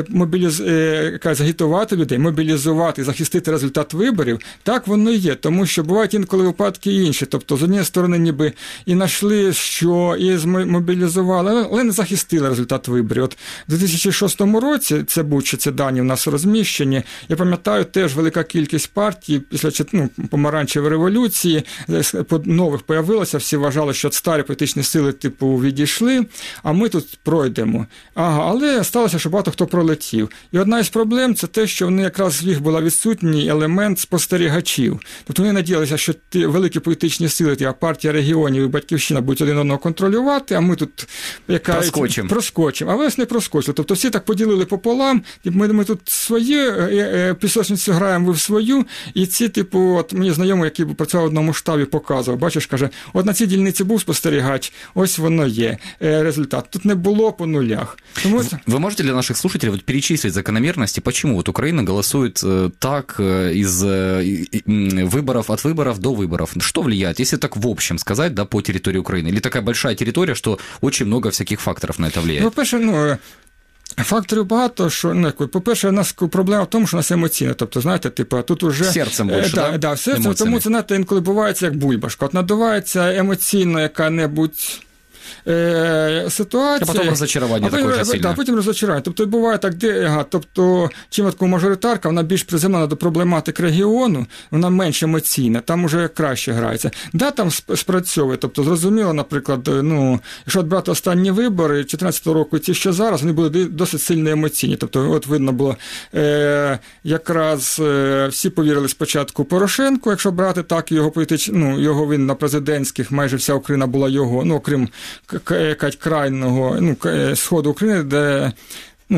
загітувати людей, мобілізувати, захистити результат виборів, так воно і є. Тому що бувають інколи випадки інші. Тобто, з однієї сторони, ніби і знайшли, що і змобілізували, але не захистили результат виборів. От у 2006 році, це був, ці дані в нас розміщені, я пам'ятаю, теж велика кількість партій після помаранчевої революції, нових появилося, всі вважали, що старі політичні сили типу відійшли, а ми тут пройдемо. Але сталося, що багато хто пролетів. І одна із проблем – це те, що вони якраз в їх була відсутній елемент спостерігачів. Тобто вони надіялися, що ті великі політичні сили, партія регіонів і Батьківщина будуть один одного контролювати, а ми тут проскочимо. А ви не проскочили. Тобто всі так поділили пополам, ми тут свої пісочницю граємо, ви в свою, і ці, мені знайомий, який працював в одному штабі, показував, бачиш, каже, от на цій дільниці був спостерігач, ось воно є, результат. Тут не було по нулях. Тому... Вы можете для наших слушателей перечислить закономерности, почему вот Украина голосует так из выборов, от выборов до выборов? Что влияет, если так в общем сказать, да, по территории Украины? Или такая большая территория, что очень много всяких факторов на это влияет? По-перше, факторів багато, що, по-перше, у нас проблема в тому, що у нас емоційно, тобто, знаєте, тут уже... Серцем більше, так? Так, серцем, тому це, знаєте, інколи бувається як бульбашка. От надувається емоційно яка-небудь ситуація. А потім розчарування таке сильне. Так, потім розчарування. Тобто буває так, чим мажоритарка, вона більш приземлена до проблематик регіону, вона менш емоційна, там уже краще грається. Да, там спрацьовує, тобто зрозуміло, наприклад, якщо брати останні вибори 2014 року, ті, що зараз, вони були досить сильно емоційні. Тобто, от видно було, якраз всі повірили спочатку Порошенку, якщо брати так, його він на президентських, майже вся Україна була його, окрім крайнього сходу України, де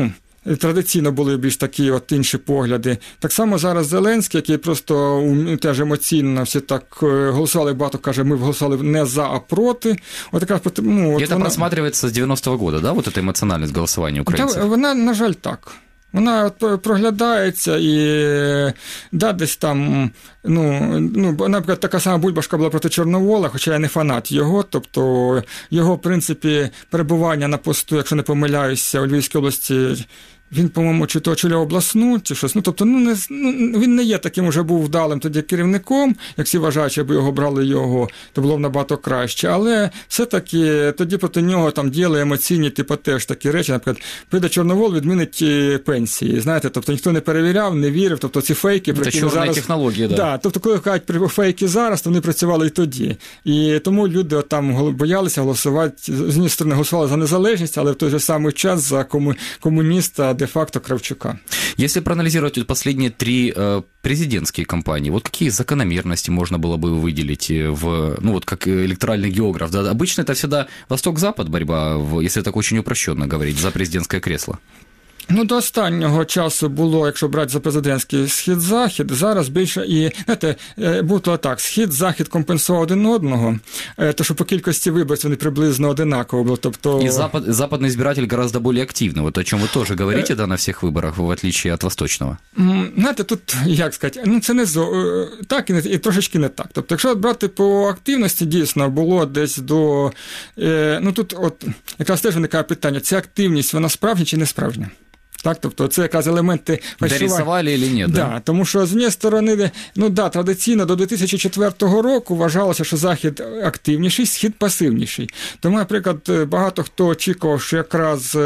традиційно були більш такі от інші погляди. Так само зараз Зеленський, який просто теж емоційно всі так голосували, багато каже, ми голосували не за, а проти. От така, ну, це просматривається з 90-го року, да? Вот эта емоціональність голосування українців? Вона, на жаль, так. Вона проглядається і десь там, наприклад, така сама Бульбашка була проти Чорновола, хоча я не фанат його, тобто його, в принципі, перебування на посту, якщо не помиляюся, у Львівській області, він, по-моєму, чи то очолював обласну, чи щось. Тобто, він не є таким уже був вдалим тоді керівником, як всі вважають, що якби його брали його, то було б набагато краще. Але все-таки тоді проти нього там діяли емоційні, теж такі речі. Наприклад, прийде Чорновол, відмінить пенсії. Знаєте, тобто ніхто не перевіряв, не вірив. Тобто ці фейки, про які зараз... технології, да. Да, тобто, коли кажуть про фейки зараз, то вони працювали і тоді. І тому люди там боялися голосувати, з однієї сторони голосували за незалежність, але в той же самий час за комуніста де-факто Кравчука. Если проанализировать последние 3 президентские кампании, вот какие закономерности можно было бы выделить как электоральный географ? Да, обычно это всегда Восток-Запад борьба, если так очень упрощенно говорить, за президентское кресло. До останнього часу було, якщо брати за президентський схід-захід, зараз більше і, знаєте, було так, схід-захід компенсував один одного, то що по кількості виборців вони приблизно одинаково було, тобто... И западный избиратель гораздо более активный, вот о чем вы тоже говорите, да, на всех выборах, в отличие от восточного. Знаєте, тут, як сказати, це не так і трошечки не так. Тобто, якщо брати по активності, дійсно, було десь до... тут от якраз теж виникає питання, ця активність, вона справжня чи не справжня? Так, тобто це якраз елементи фальшування. Дорисували чи ні? Да, тому що з однієї сторони, традиційно до 2004 року вважалося, що Захід активніший, Схід пасивніший. Тому, наприклад, багато хто очікував, що якраз,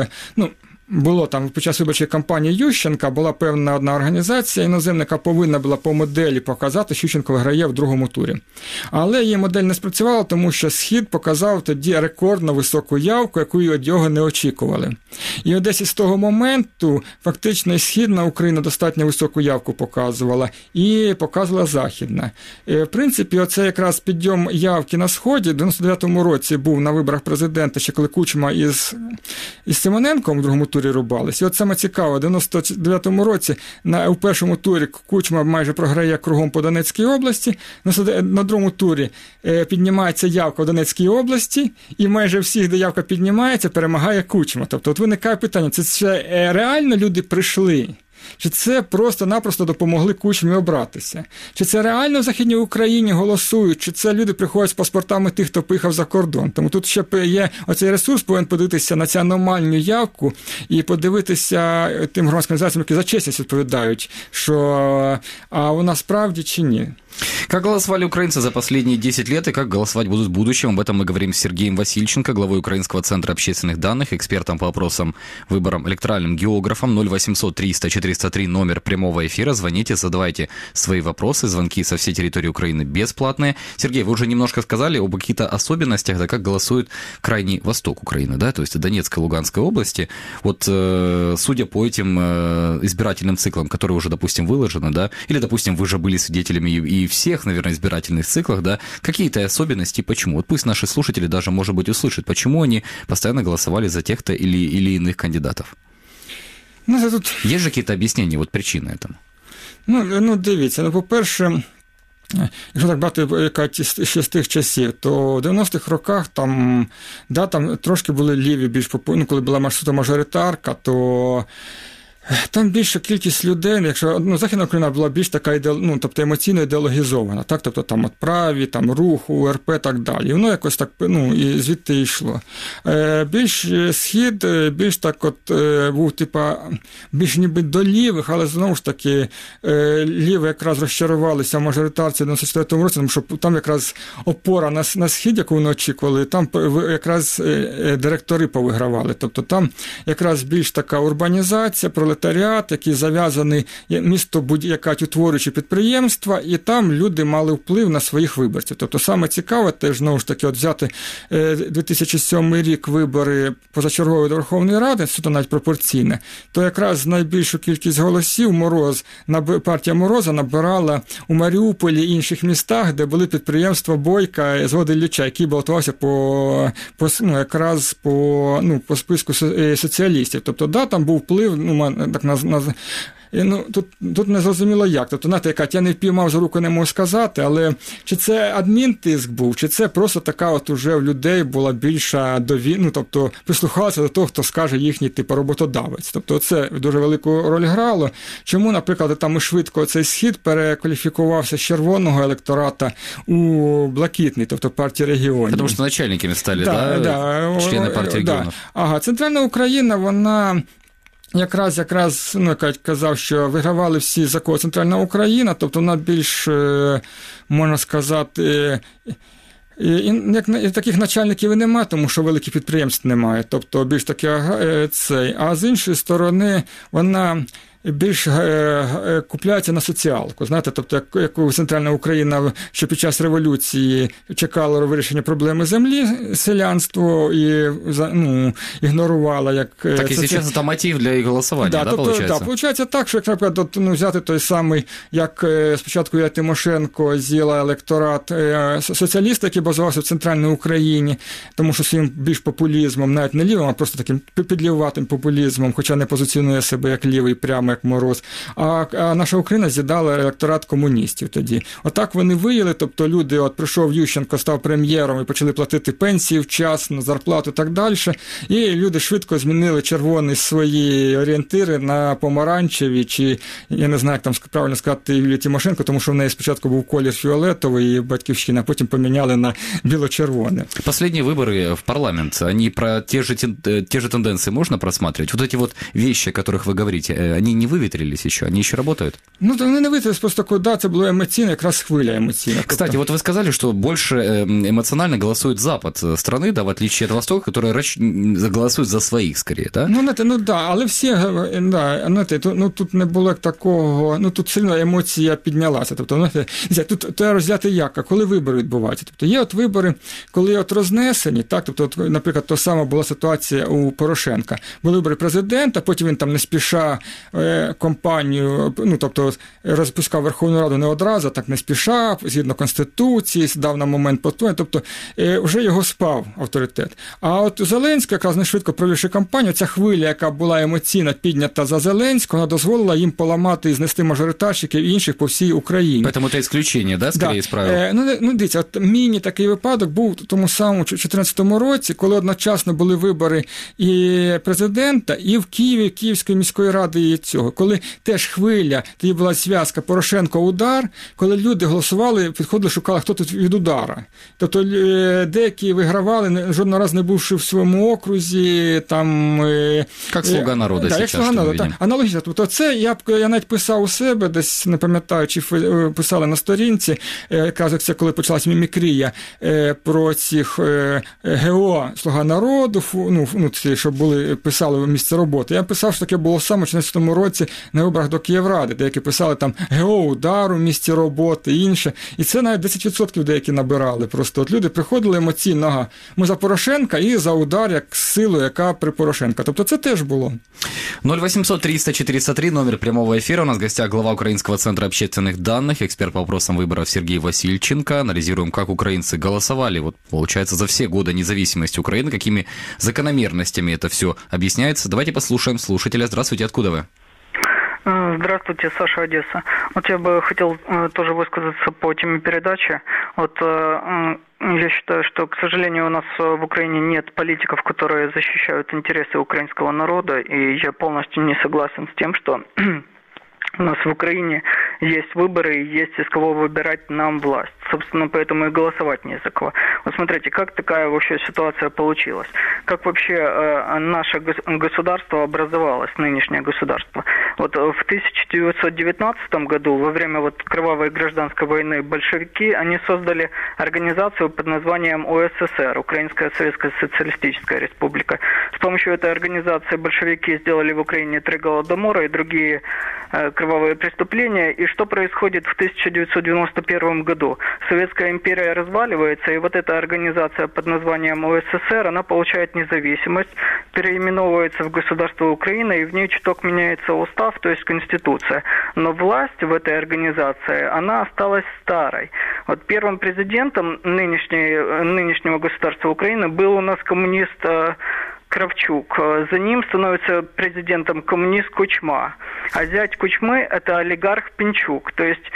було там під час виборчої кампанії Ющенка, була певна одна організація іноземна, яка повинна була по моделі показати, що Ющенко виграє в другому турі. Але її модель не спрацювала, тому що Схід показав тоді рекордно високу явку, яку від нього не очікували. І десь із того моменту фактично і Східна Україна достатньо високу явку показувала, і показувала Західна. В принципі, оце якраз підйом явки на Сході в 99-му році був на виборах президента, ще коли Кучма із Симоненком в другому турі рубались. І от саме цікаво, в 99-му році у першому турі Кучма майже програє кругом по Донецькій області, на другому турі піднімається явка в Донецькій області, і майже всіх, де явка піднімається, перемагає Кучма. Тобто, от виникає питання, це реально люди прийшли? Чи це просто-напросто допомогли Кучмі обратися? Чи це реально в Західній Україні голосують? Чи це люди приходять з паспортами тих, хто поїхав за кордон? Тому тут ще є оцей ресурс, повинен подивитися на цю аномальну явку і подивитися тим громадським організаціям, які за чесність відповідають, що у нас справді чи ні. Как голосовали украинцы за последние 10 лет и как голосовать будут в будущем? Об этом мы говорим с Сергеем Васильченко, главой Украинского центра общественных данных, экспертом по вопросам выборам электоральным географом. 0800 300 403 номер прямого эфира. Звоните, задавайте свои вопросы. Звонки со всей территории Украины бесплатные. Сергей, вы уже немножко сказали об каких-то особенностях, да, как голосует крайний восток Украины, да, то есть Донецкой и Луганской области. Вот судя по этим избирательным циклам, которые уже, допустим, выложены, да, или, допустим, вы же были свидетелями и всех, наверное, избирательных циклах, да, какие-то особенности, почему? Вот пусть наши слушатели даже, может быть, услышат, почему они постоянно голосовали за тех-то или иных кандидатов. Тут... Есть же какие-то объяснения, вот причины этому? Дивіться, по-перше, якщо так брати ще з тих часів, то в 90-х роках там трошки були ліві більш популярні, коли була мажоритарка, то там більша кількість людей, якщо Західна Україна була більш така тобто емоційно ідеологізована, так, тобто там от праві, там рух, УРП, так далі. І воно якось так, і звідти йшло. Більш Схід, більш так от був, більш ніби до лівих, але знову ж таки ліві якраз розчарувалися в мажоритарці в 94-му році, тому що там якраз опора на Схід, яку вони очікували, там якраз директори повигравали. Тобто там якраз більш така урбанізація, пролетарська пролетаріат, який зав'язаний, місто яка утворюючи підприємства, і там люди мали вплив на своїх виборців. Тобто саме цікаве теж, знову ж таки, от взяти 2007 рік вибори позачергової до Верховної Ради, суто навіть пропорційне, то якраз найбільшу кількість голосів партія Мороза набирала у Маріуполі і інших містах, де були підприємства Бойка з води Ілліча, який балотувався по списку соціалістів. Тобто, там був вплив, тут не зрозуміло як. Тобто, знаєте, я не впіймав за руку, не можу сказати, але чи це адмінтиск був, чи це просто така от уже в людей була більша довіра, тобто прислухалися до того, хто скаже їхній роботодавець. Тобто, це дуже велику роль грало. Чому, наприклад, там і швидко цей схід перекваліфікувався з червоного електората у блакитний, тобто партії регіонів. Тому що начальниками стали, члени партії регіонів. Центральна Україна, вона якраз казав, що вигравали всі за кого Центральна Україна, тобто вона більш, можна сказати, і таких начальників і немає, тому що великих підприємств немає, тобто більш таке цей. А з іншої сторони, вона більш купляється на соціалку. Знаєте, тобто, як Центральна Україна, що під час революції чекала вирішення проблеми землі, селянство і ігнорувала. Так і зараз це мотив для їх голосування, виходить? Так, виходить так, що, як, наприклад, взяти той самий, як спочатку Юлія Тимошенко з'їла електорат соціаліста, який базувався в Центральній Україні, тому що своїм більш популізмом, навіть не лівим, а просто таким підліватим популізмом, хоча не позиціонує себе як лівий, прямо як Мороз, а наша Україна з'їдала електорат комуністів тоді. Отак вони виїли, тобто люди, прийшов Ющенко, став прем'єром і почали платити пенсії вчасно, зарплату і так далі, і люди швидко змінили червоні свої орієнтири на помаранчеві, чи, я не знаю, як там правильно сказати, Юлії Тимошенко, тому що в неї спочатку був колір фіолетовий і Батьківщина, а потім поміняли на біло-червоне. Последние выборы в парламент, они про те же тенденции можно просматривать? Вот эти вот вещи, о которых вы говорите, они не вывітрились еще, они еще работают? Вони не вивітрились, просто це було емоційно, якраз хвиля емоційна. Кстати, вот вы сказали, что больше эмоционально голосует запад страны, да, в отличие от Востока, который голосует за своих, скорее, да? Але всі, тут не було такого, тут сильно емоція піднялася. Тобто, тут треба розглядати як, коли вибори відбуваються. Тобто, є вибори, коли рознесені, так, тобто, наприклад, то сама була ситуація у Порошенка. Були вибори президента, потім він там не спіша компанію, тобто розпускав Верховну Раду не одразу, так не спішав, згідно Конституції, дав на момент потім, тобто вже його спав авторитет. А от Зеленський, якраз не швидко провівши кампанію, ця хвиля, яка була емоційно піднята за Зеленського, вона дозволила їм поламати і знести мажоритарщиків і інших по всій Україні. Тому це ісключення, да, скоріше, з правил? Дивіться, такий випадок був в тому самому 2014 році, коли одночасно були вибори і президента, і в Києві, Київської міської ради і цього. Коли теж хвиля, тоді була зв'язка Порошенко-Удар, коли люди голосували, підходили, шукали, хто тут від удара. Тобто деякі вигравали, жодного разу не бувши в своєму окрузі, там... Як «Слуга народу» зараз, що ми бачимо. Аналогічно. Тобто це я навіть писав у себе, десь, не пам'ятаю, чи писали на сторінці, якраз це коли почалась мімікрія про цих ГО «Слуга народу», щоб писали місце роботи. Я писав, що таке було саме в 2014 році на виборах до Київради, деякі писали там ГО «Удар» у місці роботи, інше. І це навіть 10% деякі набирали. Просто от люди приходили емоційно, ми за Порошенка і за Удар як силу, яка при Порошенка. Тобто це теж було. 0800 300 403, номер прямого эфира. У нас в гостях глава Украинского центра общественных данных, эксперт по вопросам выборов Сергей Васильченко. Анализируем, как украинцы голосовали, получается, за все годы независимости Украины, какими закономерностями это все объясняется. Давайте послушаем слушателя. Здравствуйте, откуда вы? Здравствуйте, Саша, Одесса. Я бы хотел тоже высказаться по теме передачи. Я считаю, что, к сожалению, у нас в Украине нет политиков, которые защищают интересы украинского народа, и я полностью не согласен с тем, что у нас в Украине есть выборы и есть из кого выбирать нам власть. Собственно, поэтому и голосовать не за кого. Вот смотрите, как такая вообще ситуация получилась. Как вообще наше государство образовалось, нынешнее государство. В 1919 году, во время кровавой гражданской войны, большевики, они создали организацию под названием УССР, Украинская Советская Социалистическая Республика. С помощью этой организации большевики сделали в Украине 3 голодомора и другие кровавые преступления. И что происходит в 1991 году? Советская империя разваливается, и вот эта организация под названием ОССР, она получает независимость, переименовывается в государство Украина, и в ней чуток меняется устав, то есть конституция. Но власть в этой организации, она осталась старой. Вот первым президентом нынешнего государства Украины был у нас коммунист Кравчук. За ним становится президентом коммунист Кучма. А зять Кучмы – это олигарх Пинчук. То есть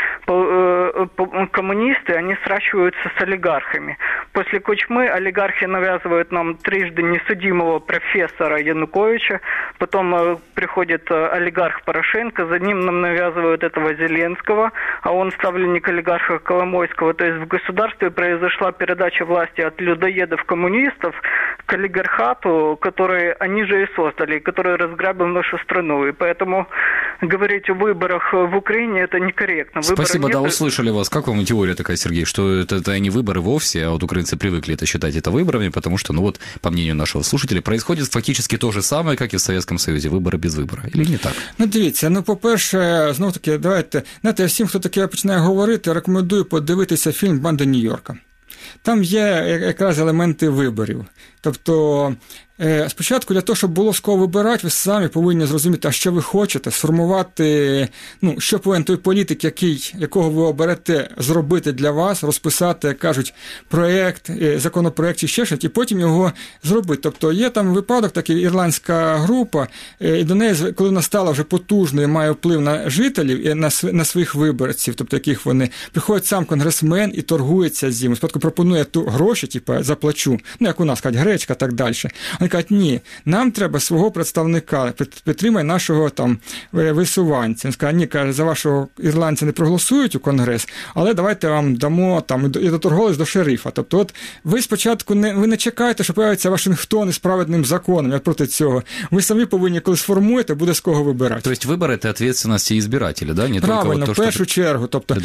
коммунисты, они сращиваются с олигархами. После Кучмы олигархи навязывают нам трижды несудимого профессора Януковича. Потом приходит олигарх Порошенко, за ним нам навязывают этого Зеленского, а он ставленник олигарха Коломойского. То есть в государстве произошла передача власти от людоедов-коммунистов к олигархату, которые они же и создали, который разграбил нашу страну. И поэтому говорить о выборах в Украине это некорректно. Спасибо, да, услышали вас. Как вам теория такая, Сергей, что это не выборы вовсе, а вот украинцы привыкли это считать это выборами, потому что, ну вот, по мнению нашего слушателя, происходит фактически то же самое, как и в Советском Союзе, вибори без вибору. Или не так? Ну, дивіться, по-перше, знов-таки, давайте, знаєте, всім, хто таке починає говорити, рекомендую подивитися фільм «Банда Нью-Йорка». Там є якраз елементи виборів. Тобто, спочатку для того, щоб було з кого вибирати, ви самі повинні зрозуміти, а що ви хочете, сформувати, що повинен той політик, якого ви оберете, зробити для вас, розписати, як кажуть, проєкт, законопроєкт чи ще щось, і потім його зробити. Тобто, є там випадок, такий ірландська група, і до неї, коли вона стала вже потужною, має вплив на жителів і на своїх виборців, тобто, яких вони, приходить сам конгресмен і торгується з ним, спочатку пропонує гроші, заплачу, як у нас, кажуть, гречка, так далі. Вони кажуть, ні, нам треба свого представника, підтримай нашого там висуванця. Він скаже, ні, каже, за вашого ірландця не проголосують у Конгрес, але давайте вам дамо там, і доторгувались до шерифа. Тобто, от ви спочатку ви не чекаєте, що появиться Вашингтон із праведним законом, як проти цього. Ви самі повинні, коли сформуєте, буде з кого вибирати. Тобто вибори – це відповідальність збирателя, да? Не правильно, в першу чергу. Тобто,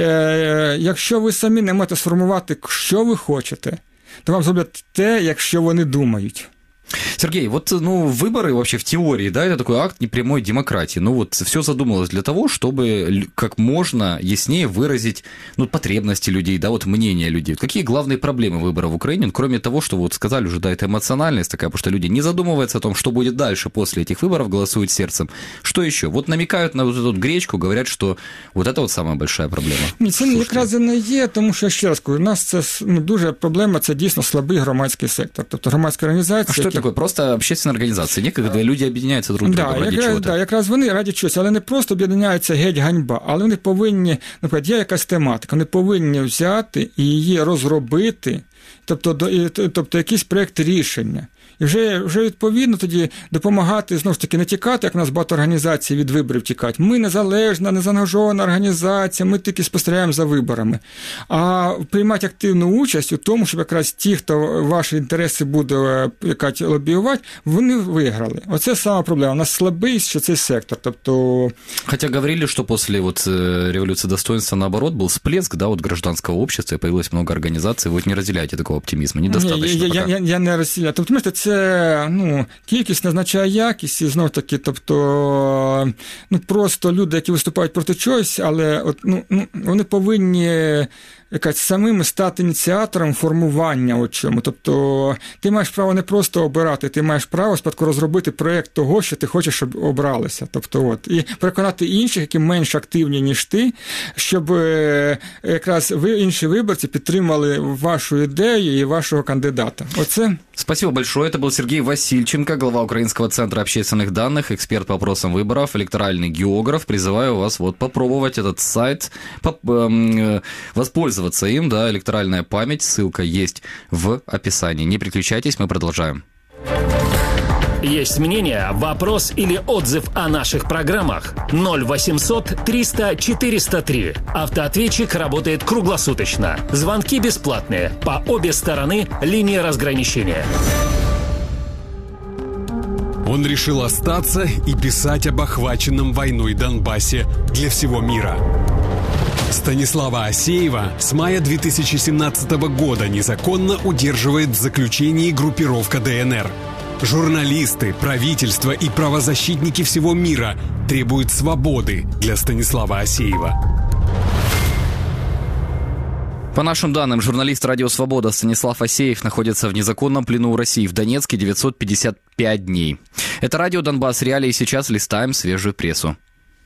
якщо ви самі не можете сформувати, що ви хочете, то вам зроблять те, якщо вони думають. Сергей, вот, выборы вообще в теории, да, это такой акт непрямой демократии. Все задумалось для того, чтобы как можно яснее выразить, потребности людей, да, вот мнение людей. Какие главные проблемы выборов в Украине, кроме того, что вот сказали уже, да, это эмоциональность такая, потому что люди не задумываются о том, что будет дальше после этих выборов, голосуют сердцем. Что еще? Вот намекают на вот эту гречку, говорят, что вот это вот самая большая проблема. Це якраз і не є, тому що, ще раз кажу, у нас це дуже проблема, це дійсно слабий громадський сектор. Тобто громадська організація... А що такое? Просто общественная организация, когда люди об'єднаються друг другом ради чого-то. Так, якраз вони раді чогось, але не просто об'єднаються геть ганьба, але вони повинні, наприклад, є якась тематика, вони повинні взяти і її розробити, тобто якийсь проєкт рішення. І вже відповідно тоді допомагати, знову ж таки, не тікати, як у нас багато організацій від виборів тікають. Ми незалежна, незаангажована організація, ми тільки спостерігаємо за виборами. А приймати активну участь у тому, щоб якраз ті, хто ваші інтереси буде лобіювати, вони виграли. Оце сама проблема. У нас слабий ще цей сектор. Тобто... Хотя говорили, что после революции достоинства, наоборот, был всплеск, да, гражданского общества, и появилось много организаций. Вы не разделяете такого оптимизма? Недостаточно пока. Я не розділяю. Тобто, це, кількість назначає якість, і знов-таки, тобто, просто люди, які виступають проти чогось, але вони повинні самим стати ініціатором формування у чому. Тобто, ти маєш право не просто обирати, ти маєш право спочатку розробити проєкт того, що ти хочеш, щоб обралися. Тобто, і переконати інших, які менш активні, ніж ти, щоб якраз інші виборці підтримали вашу ідею і вашого кандидата. Оце. Спасибо большое. Это был Сергей Васильченко, глава Украинского центра общественных данных, эксперт по вопросам выборов, электоральный географ. Призываю вас попробовать этот сайт, воспользоваться им, да, электронная память, ссылка есть в описании. Не переключайтесь, мы продолжаем. Есть мнение, вопрос или отзыв о наших программах? 0800 300 403. Автоответчик работает круглосуточно. Звонки бесплатные. По обе стороны линии разграничения. Он решил остаться и писать об охваченном войной Донбассе для всего мира. Станислава Асеева с мая 2017 года незаконно удерживает в заключении группировка ДНР. Журналисты, правительство и правозащитники всего мира требуют свободы для Станислава Асеева. По нашим данным, журналист «Радио Свобода» Станислав Асеев находится в незаконном плену у России в Донецке 955 дней. Это радио «Донбасс Реалии». Сейчас листаем свежую прессу.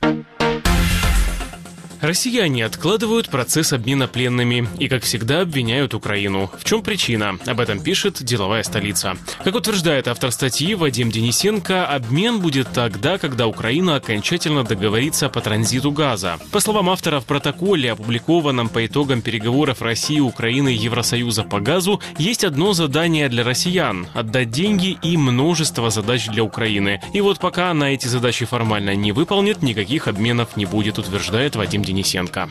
Россияне откладывают процесс обмена пленными и, как всегда, обвиняют Украину. В чем причина? Об этом пишет «Деловая столица». Как утверждает автор статьи Вадим Денисенко, обмен будет тогда, когда Украина окончательно договорится по транзиту газа. По словам автора, в протоколе, опубликованном по итогам переговоров России, Украины и Евросоюза по газу, есть одно задание для россиян – отдать деньги и множество задач для Украины. И вот пока она эти задачи формально не выполнит, никаких обменов не будет, утверждает Вадим Денисенко.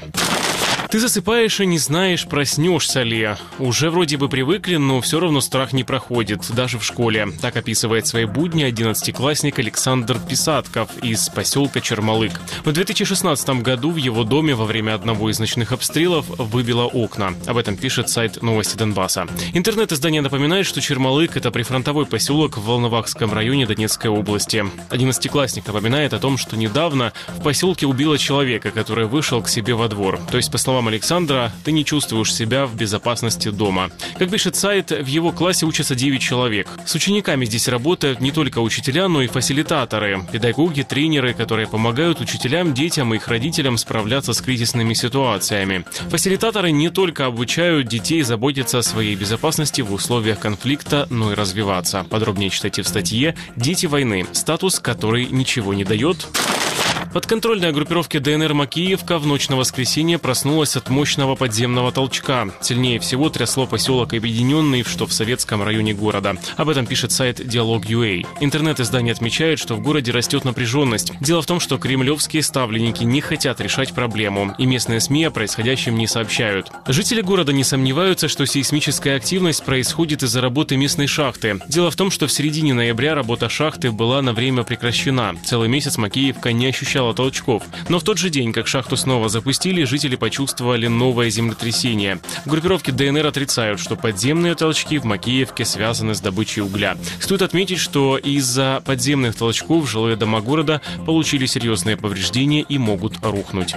Ты засыпаешь и не знаешь, проснешься ли. Уже вроде бы привыкли, но все равно страх не проходит, даже в школе. Так описывает свои будни 11-классник Александр Писатков из поселка Чермалык. В 2016 году в его доме во время одного из ночных обстрелов выбило окна. Об этом пишет сайт «Новости Донбасса». Интернет-издание напоминает, что Чермалык – это прифронтовой поселок в Волновахском районе Донецкой области. 11-классник напоминает о том, что недавно в поселке убило человека, который вышел к себе во двор. То есть, по словам Александра, ты не чувствуешь себя в безопасности дома. Как пишет сайт, в его классе учатся 9 человек. С учениками здесь работают не только учителя, но и фасилитаторы, педагоги, тренеры, которые помогают учителям, детям и их родителям справляться с кризисными ситуациями. Фасилитаторы не только обучают детей заботиться о своей безопасности в условиях конфликта, но и развиваться. Подробнее читайте в статье «Дети войны. Статус, который ничего не дает». Подконтрольная группировке ДНР Макеевка в ночь на воскресенье проснулась от мощного подземного толчка. Сильнее всего трясло поселок Объединенный, что в Советском районе города. Об этом пишет сайт Диалог.ua. Интернет-издание отмечает, что в городе растет напряженность. Дело в том, что кремлевские ставленники не хотят решать проблему, и местные СМИ о происходящем не сообщают. Жители города не сомневаются, что сейсмическая активность происходит из-за работы местной шахты. Дело в том, что в середине ноября работа шахты была на время прекращена. Целый месяц Макеевка не ощущала толчков. Но в тот же день, как шахту снова запустили, жители почувствовали новое землетрясение. В группировке ДНР отрицают, что подземные толчки в Макеевке связаны с добычей угля. Стоит отметить, что из-за подземных толчков жилые дома города получили серьезные повреждения и могут рухнуть.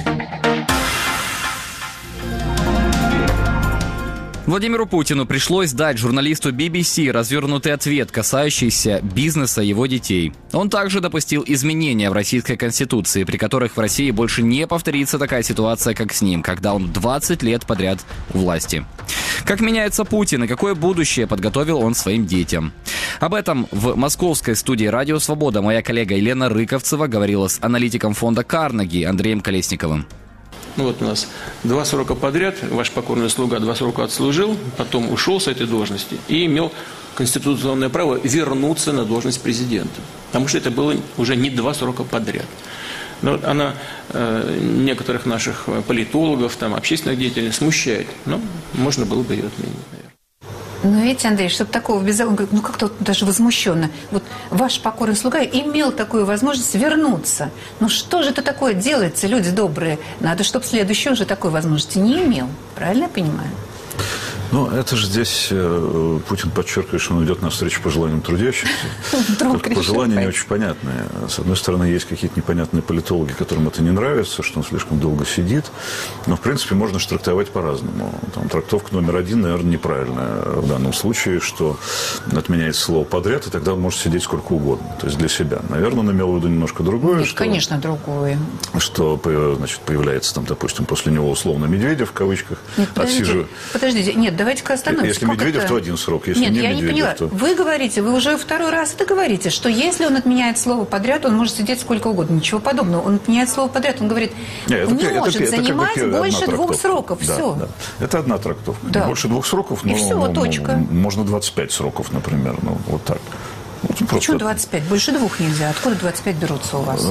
Владимиру Путину пришлось дать журналисту BBC развернутый ответ, касающийся бизнеса его детей. Он также допустил изменения в российской конституции, при которых в России больше не повторится такая ситуация, как с ним, когда он 20 лет подряд у власти. Как меняется Путин и какое будущее подготовил он своим детям? Об этом в московской студии «Радио Свобода» моя коллега Елена Рыковцева говорила с аналитиком фонда «Карнеги» Андреем Колесниковым. Ну вот у нас 2 срока подряд, ваш покорный слуга 2 срока отслужил, потом ушел с этой должности и имел конституционное право вернуться на должность президента. Потому что это было уже не 2 срока подряд. Но она некоторых наших политологов, там, общественных деятелей смущает. Но можно было бы ее отменить, наверное. Но видите, Андрей, чтобы такого беззакония, ну как-то вот даже возмущенно. Вот ваш покорный слуга имел такую возможность вернуться. Ну что же это такое делается, люди добрые? Надо, чтобы следующий уже такой возможности не имел. Правильно я понимаю? Ну, это же здесь Путин подчеркивает, что он идет навстречу пожеланиям трудящихся. Только пожелания не очень понятные. С одной стороны, есть какие-то непонятные политологи, которым это не нравится, что он слишком долго сидит. Но, в принципе, можно же трактовать по-разному. Там, трактовка номер 1, наверное, неправильная в данном случае, что отменяется слово подряд, и тогда он может сидеть сколько угодно. То есть для себя. Наверное, он имел в виду немножко другое. Нет, что, конечно, другое. Что, значит, появляется, там, допустим, после него условно Медведев, в кавычках. Нет, подождите, нет, давайте-ка остановимся. Если Медведев, то 1 срок. Если нет, не я Медведев, не поняла. то... Вы говорите, вы уже второй раз это говорите, что если он отменяет слово подряд, он может сидеть сколько угодно. Ничего подобного. Он отменяет слово подряд, он говорит, не может занимать больше 2 сроков. Да, все. Да. Это одна трактовка. Да. Не больше 2 сроков, но все, точка. Можно 25 сроков, например. Ну, вот так. Вот почему 25? Больше 2 нельзя. Откуда 25 берутся у вас?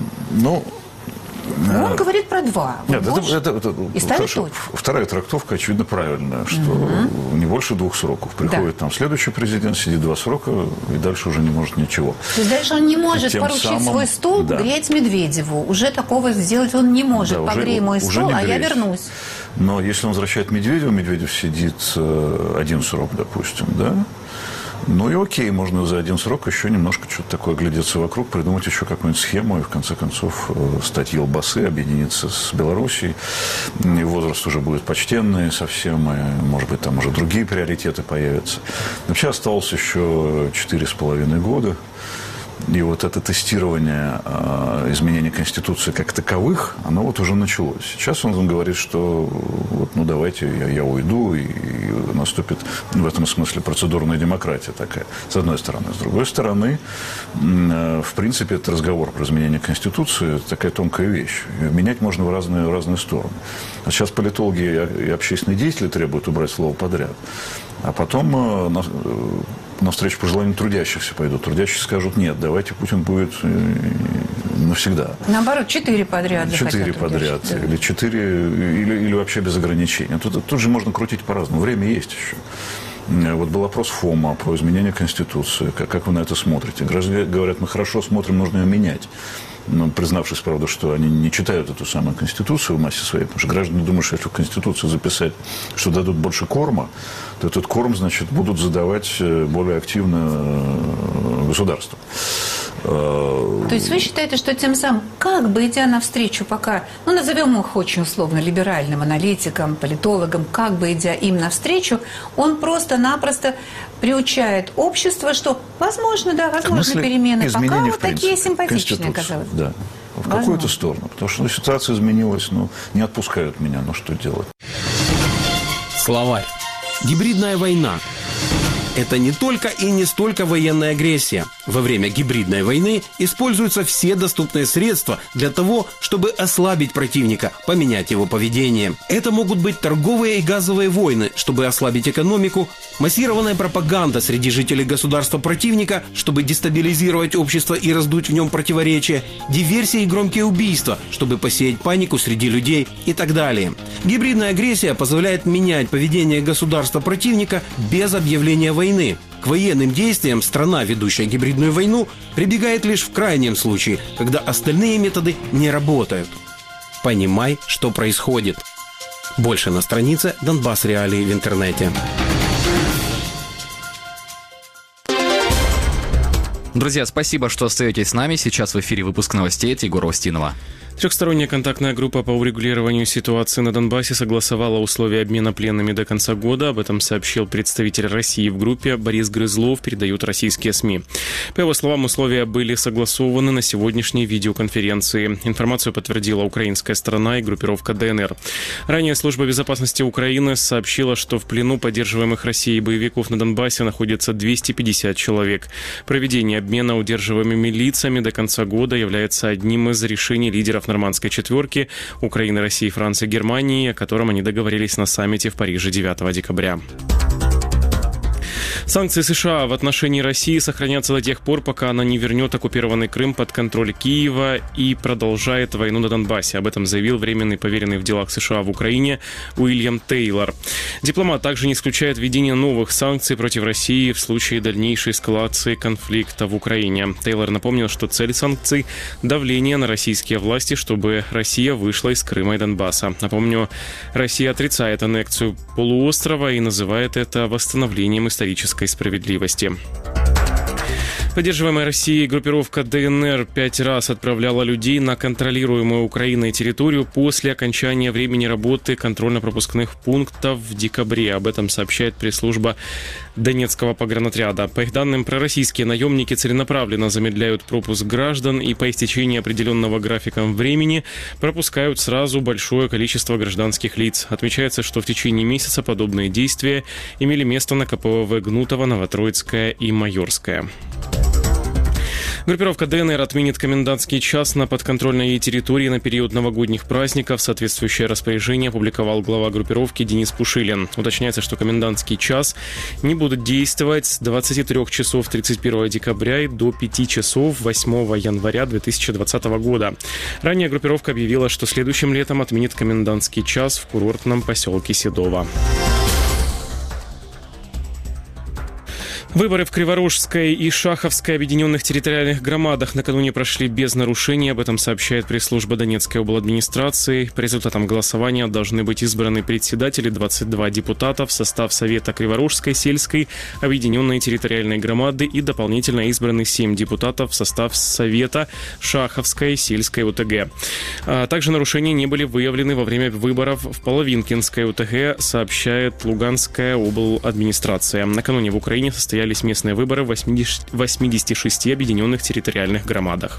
Он говорит про 2. Нет, это и ставит точку. Вторая трактовка, очевидно, правильная, что не больше 2 сроков. Приходит там следующий президент, сидит 2 срока, и дальше уже не может ничего. То есть дальше он не может поручить свой стол греть Медведеву. Уже такого сделать он не может. Да, погрей мой стол, а я вернусь. Но если он возвращает Медведева, Медведев сидит 1 срок, допустим, да? Ну и окей, можно за один срок еще немножко что-то такое глядеться вокруг, придумать еще какую-нибудь схему и в конце концов стать елбасы, объединиться с Белоруссией. И возраст уже будет почтенный совсем, и, может быть, там уже другие приоритеты появятся. Вообще осталось еще 4,5 года. И вот это тестирование изменений Конституции как таковых, оно вот уже началось. Сейчас он говорит, что вот, ну давайте я уйду, и наступит в этом смысле процедурная демократия такая, с одной стороны. С другой стороны, в принципе, этот разговор про изменение Конституции такая тонкая вещь. Менять можно в разные стороны. А сейчас политологи и общественные деятели требуют убрать слово подряд. А потом навстречу пожеланиям трудящихся пойдут. Трудящиеся скажут, нет, давайте Путин будет навсегда. Наоборот, 4 подряд. 4 подряд. Да. Или 4, или вообще без ограничений. Тут же можно крутить по-разному. Время есть еще. Вот был опрос ФОМа про изменение Конституции. Как вы на это смотрите? Граждане говорят, мы хорошо смотрим, нужно ее менять. Но, признавшись, правда, что они не читают эту самую Конституцию в массе своей, потому что граждане думают, что если в Конституцию записать, что дадут больше корма, то этот корм, значит, будут задавать более активно государству. То есть вы считаете, что тем самым, как бы идя навстречу пока, ну, назовем их очень условно либеральным аналитикам, политологам, как бы идя им навстречу, он просто-напросто приучает общество, что возможно, да, возможно перемены, пока вот такие симпатичные, казалось. Да, в какую-то сторону, потому что ситуация изменилась, не отпускают меня, что делать. Словарь. Гибридная война. Это не только и не столько военная агрессия. Во время гибридной войны используются все доступные средства для того, чтобы ослабить противника, поменять его поведение. Это могут быть торговые и газовые войны, чтобы ослабить экономику, массированная пропаганда среди жителей государства противника, чтобы дестабилизировать общество и раздуть в нем противоречия, диверсии и громкие убийства, чтобы посеять панику среди людей и так далее. Гибридная агрессия позволяет менять поведение государства противника без объявления войны. К военным действиям страна, ведущая гибридную войну, прибегает лишь в крайнем случае, когда остальные методы не работают. Понимай, что происходит. Больше на странице Донбасс Реалии в интернете. Друзья, спасибо, что остаетесь с нами. Сейчас в эфире выпуск новостей от Егора Устинова. Трехсторонняя контактная группа по урегулированию ситуации на Донбассе согласовала условия обмена пленными до конца года. Об этом сообщил представитель России в группе Борис Грызлов, передают российские СМИ. По его словам, условия были согласованы на сегодняшней видеоконференции. Информацию подтвердила украинская сторона и группировка ДНР. Ранее Служба безопасности Украины сообщила, что в плену поддерживаемых Россией боевиков на Донбассе находится 250 человек. Проведение обмена удерживаемыми лицами до конца года является одним из решений лидеров нормандской четверки Украины, России, Франции, Германии, о котором они договорились на саммите в Париже 9 декабря. Санкции США в отношении России сохранятся до тех пор, пока она не вернет оккупированный Крым под контроль Киева и продолжает войну на Донбассе. Об этом заявил временный поверенный в делах США в Украине Уильям Тейлор. Дипломат также не исключает введение новых санкций против России в случае дальнейшей эскалации конфликта в Украине. Тейлор напомнил, что цель санкций – давление на российские власти, чтобы Россия вышла из Крыма и Донбасса. Напомню, Россия отрицает аннексию полуострова и называет это восстановлением исторической справедливости. Поддерживаемая Россией группировка ДНР 5 раз отправляла людей на контролируемую Украиной территорию после окончания времени работы контрольно-пропускных пунктов в декабре. Об этом сообщает пресс-служба Донецкого погранотряда. По их данным, пророссийские наемники целенаправленно замедляют пропуск граждан и по истечении определенного графиком времени пропускают сразу большое количество гражданских лиц. Отмечается, что в течение месяца подобные действия имели место на КПВВ Гнутово, Новотроицкая и Майорская. Группировка ДНР отменит комендантский час на подконтрольной ей территории на период новогодних праздников. Соответствующее распоряжение опубликовал глава группировки Денис Пушилин. Уточняется, что комендантский час не будет действовать с 23 часов 31 декабря и до 5 часов 8 января 2020 года. Ранее группировка объявила, что следующим летом отменит комендантский час в курортном поселке Седово. Выборы в Криворожской и Шаховской объединенных территориальных громадах накануне прошли без нарушений. Об этом сообщает пресс-служба Донецкой обладминистрации. По результатам голосования должны быть избраны председатели, 22 депутата в состав Совета Криворожской сельской объединенной территориальной громады и дополнительно избраны 7 депутатов в состав Совета Шаховской сельской ОТГ. Также нарушения не были выявлены во время выборов в Половинкинской ОТГ, сообщает Луганская обладминистрация. Накануне в Украине состоялись местные выборы в 86 объединенных территориальных громадах.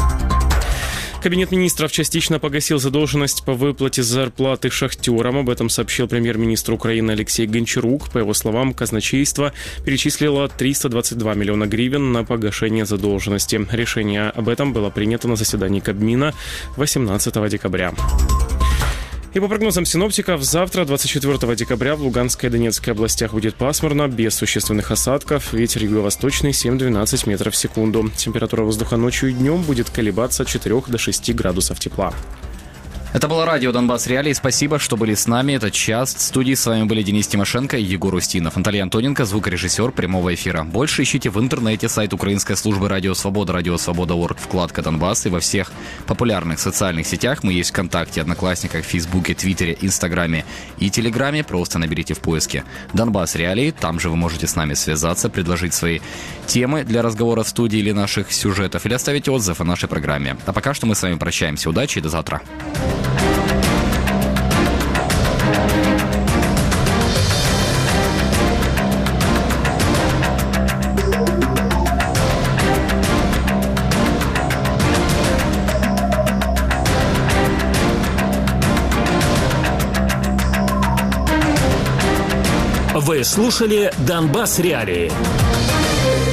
Кабинет министров частично погасил задолженность по выплате зарплаты шахтерам. Об этом сообщил премьер-министр Украины Алексей Гончарук. По его словам, казначейство перечислило 322 миллиона гривен на погашение задолженности. Решение об этом было принято на заседании Кабмина 18 декабря. И по прогнозам синоптиков, завтра, 24 декабря, в Луганской и Донецкой областях будет пасмурно, без существенных осадков. Ветер юго-восточный 7-12 метров в секунду. Температура воздуха ночью и днем будет колебаться от 4 до 6 градусов тепла. Это было радио «Донбасс Реалии». Спасибо, что были с нами. Этот час. В студии с вами были Денис Тимошенко и Егор Устинов. Наталья Антоненко, звукорежиссер прямого эфира. Больше ищите в интернете сайт Украинской службы «Радио Свобода», «Радиосвобода.орг», вкладка «Донбасс». И во всех популярных социальных сетях мы есть ВКонтакте, Одноклассниках, Фейсбуке, Твиттере, Инстаграме и Телеграме. Просто наберите в поиске «Донбасс Реалии». Там же вы можете с нами связаться, предложить свои темы для разговора в студии или наших сюжетов, или оставить отзыв о нашей программе. А пока что мы с вами прощаемся. Удачи и до завтра. Вы слушали «Донбасс Реалии».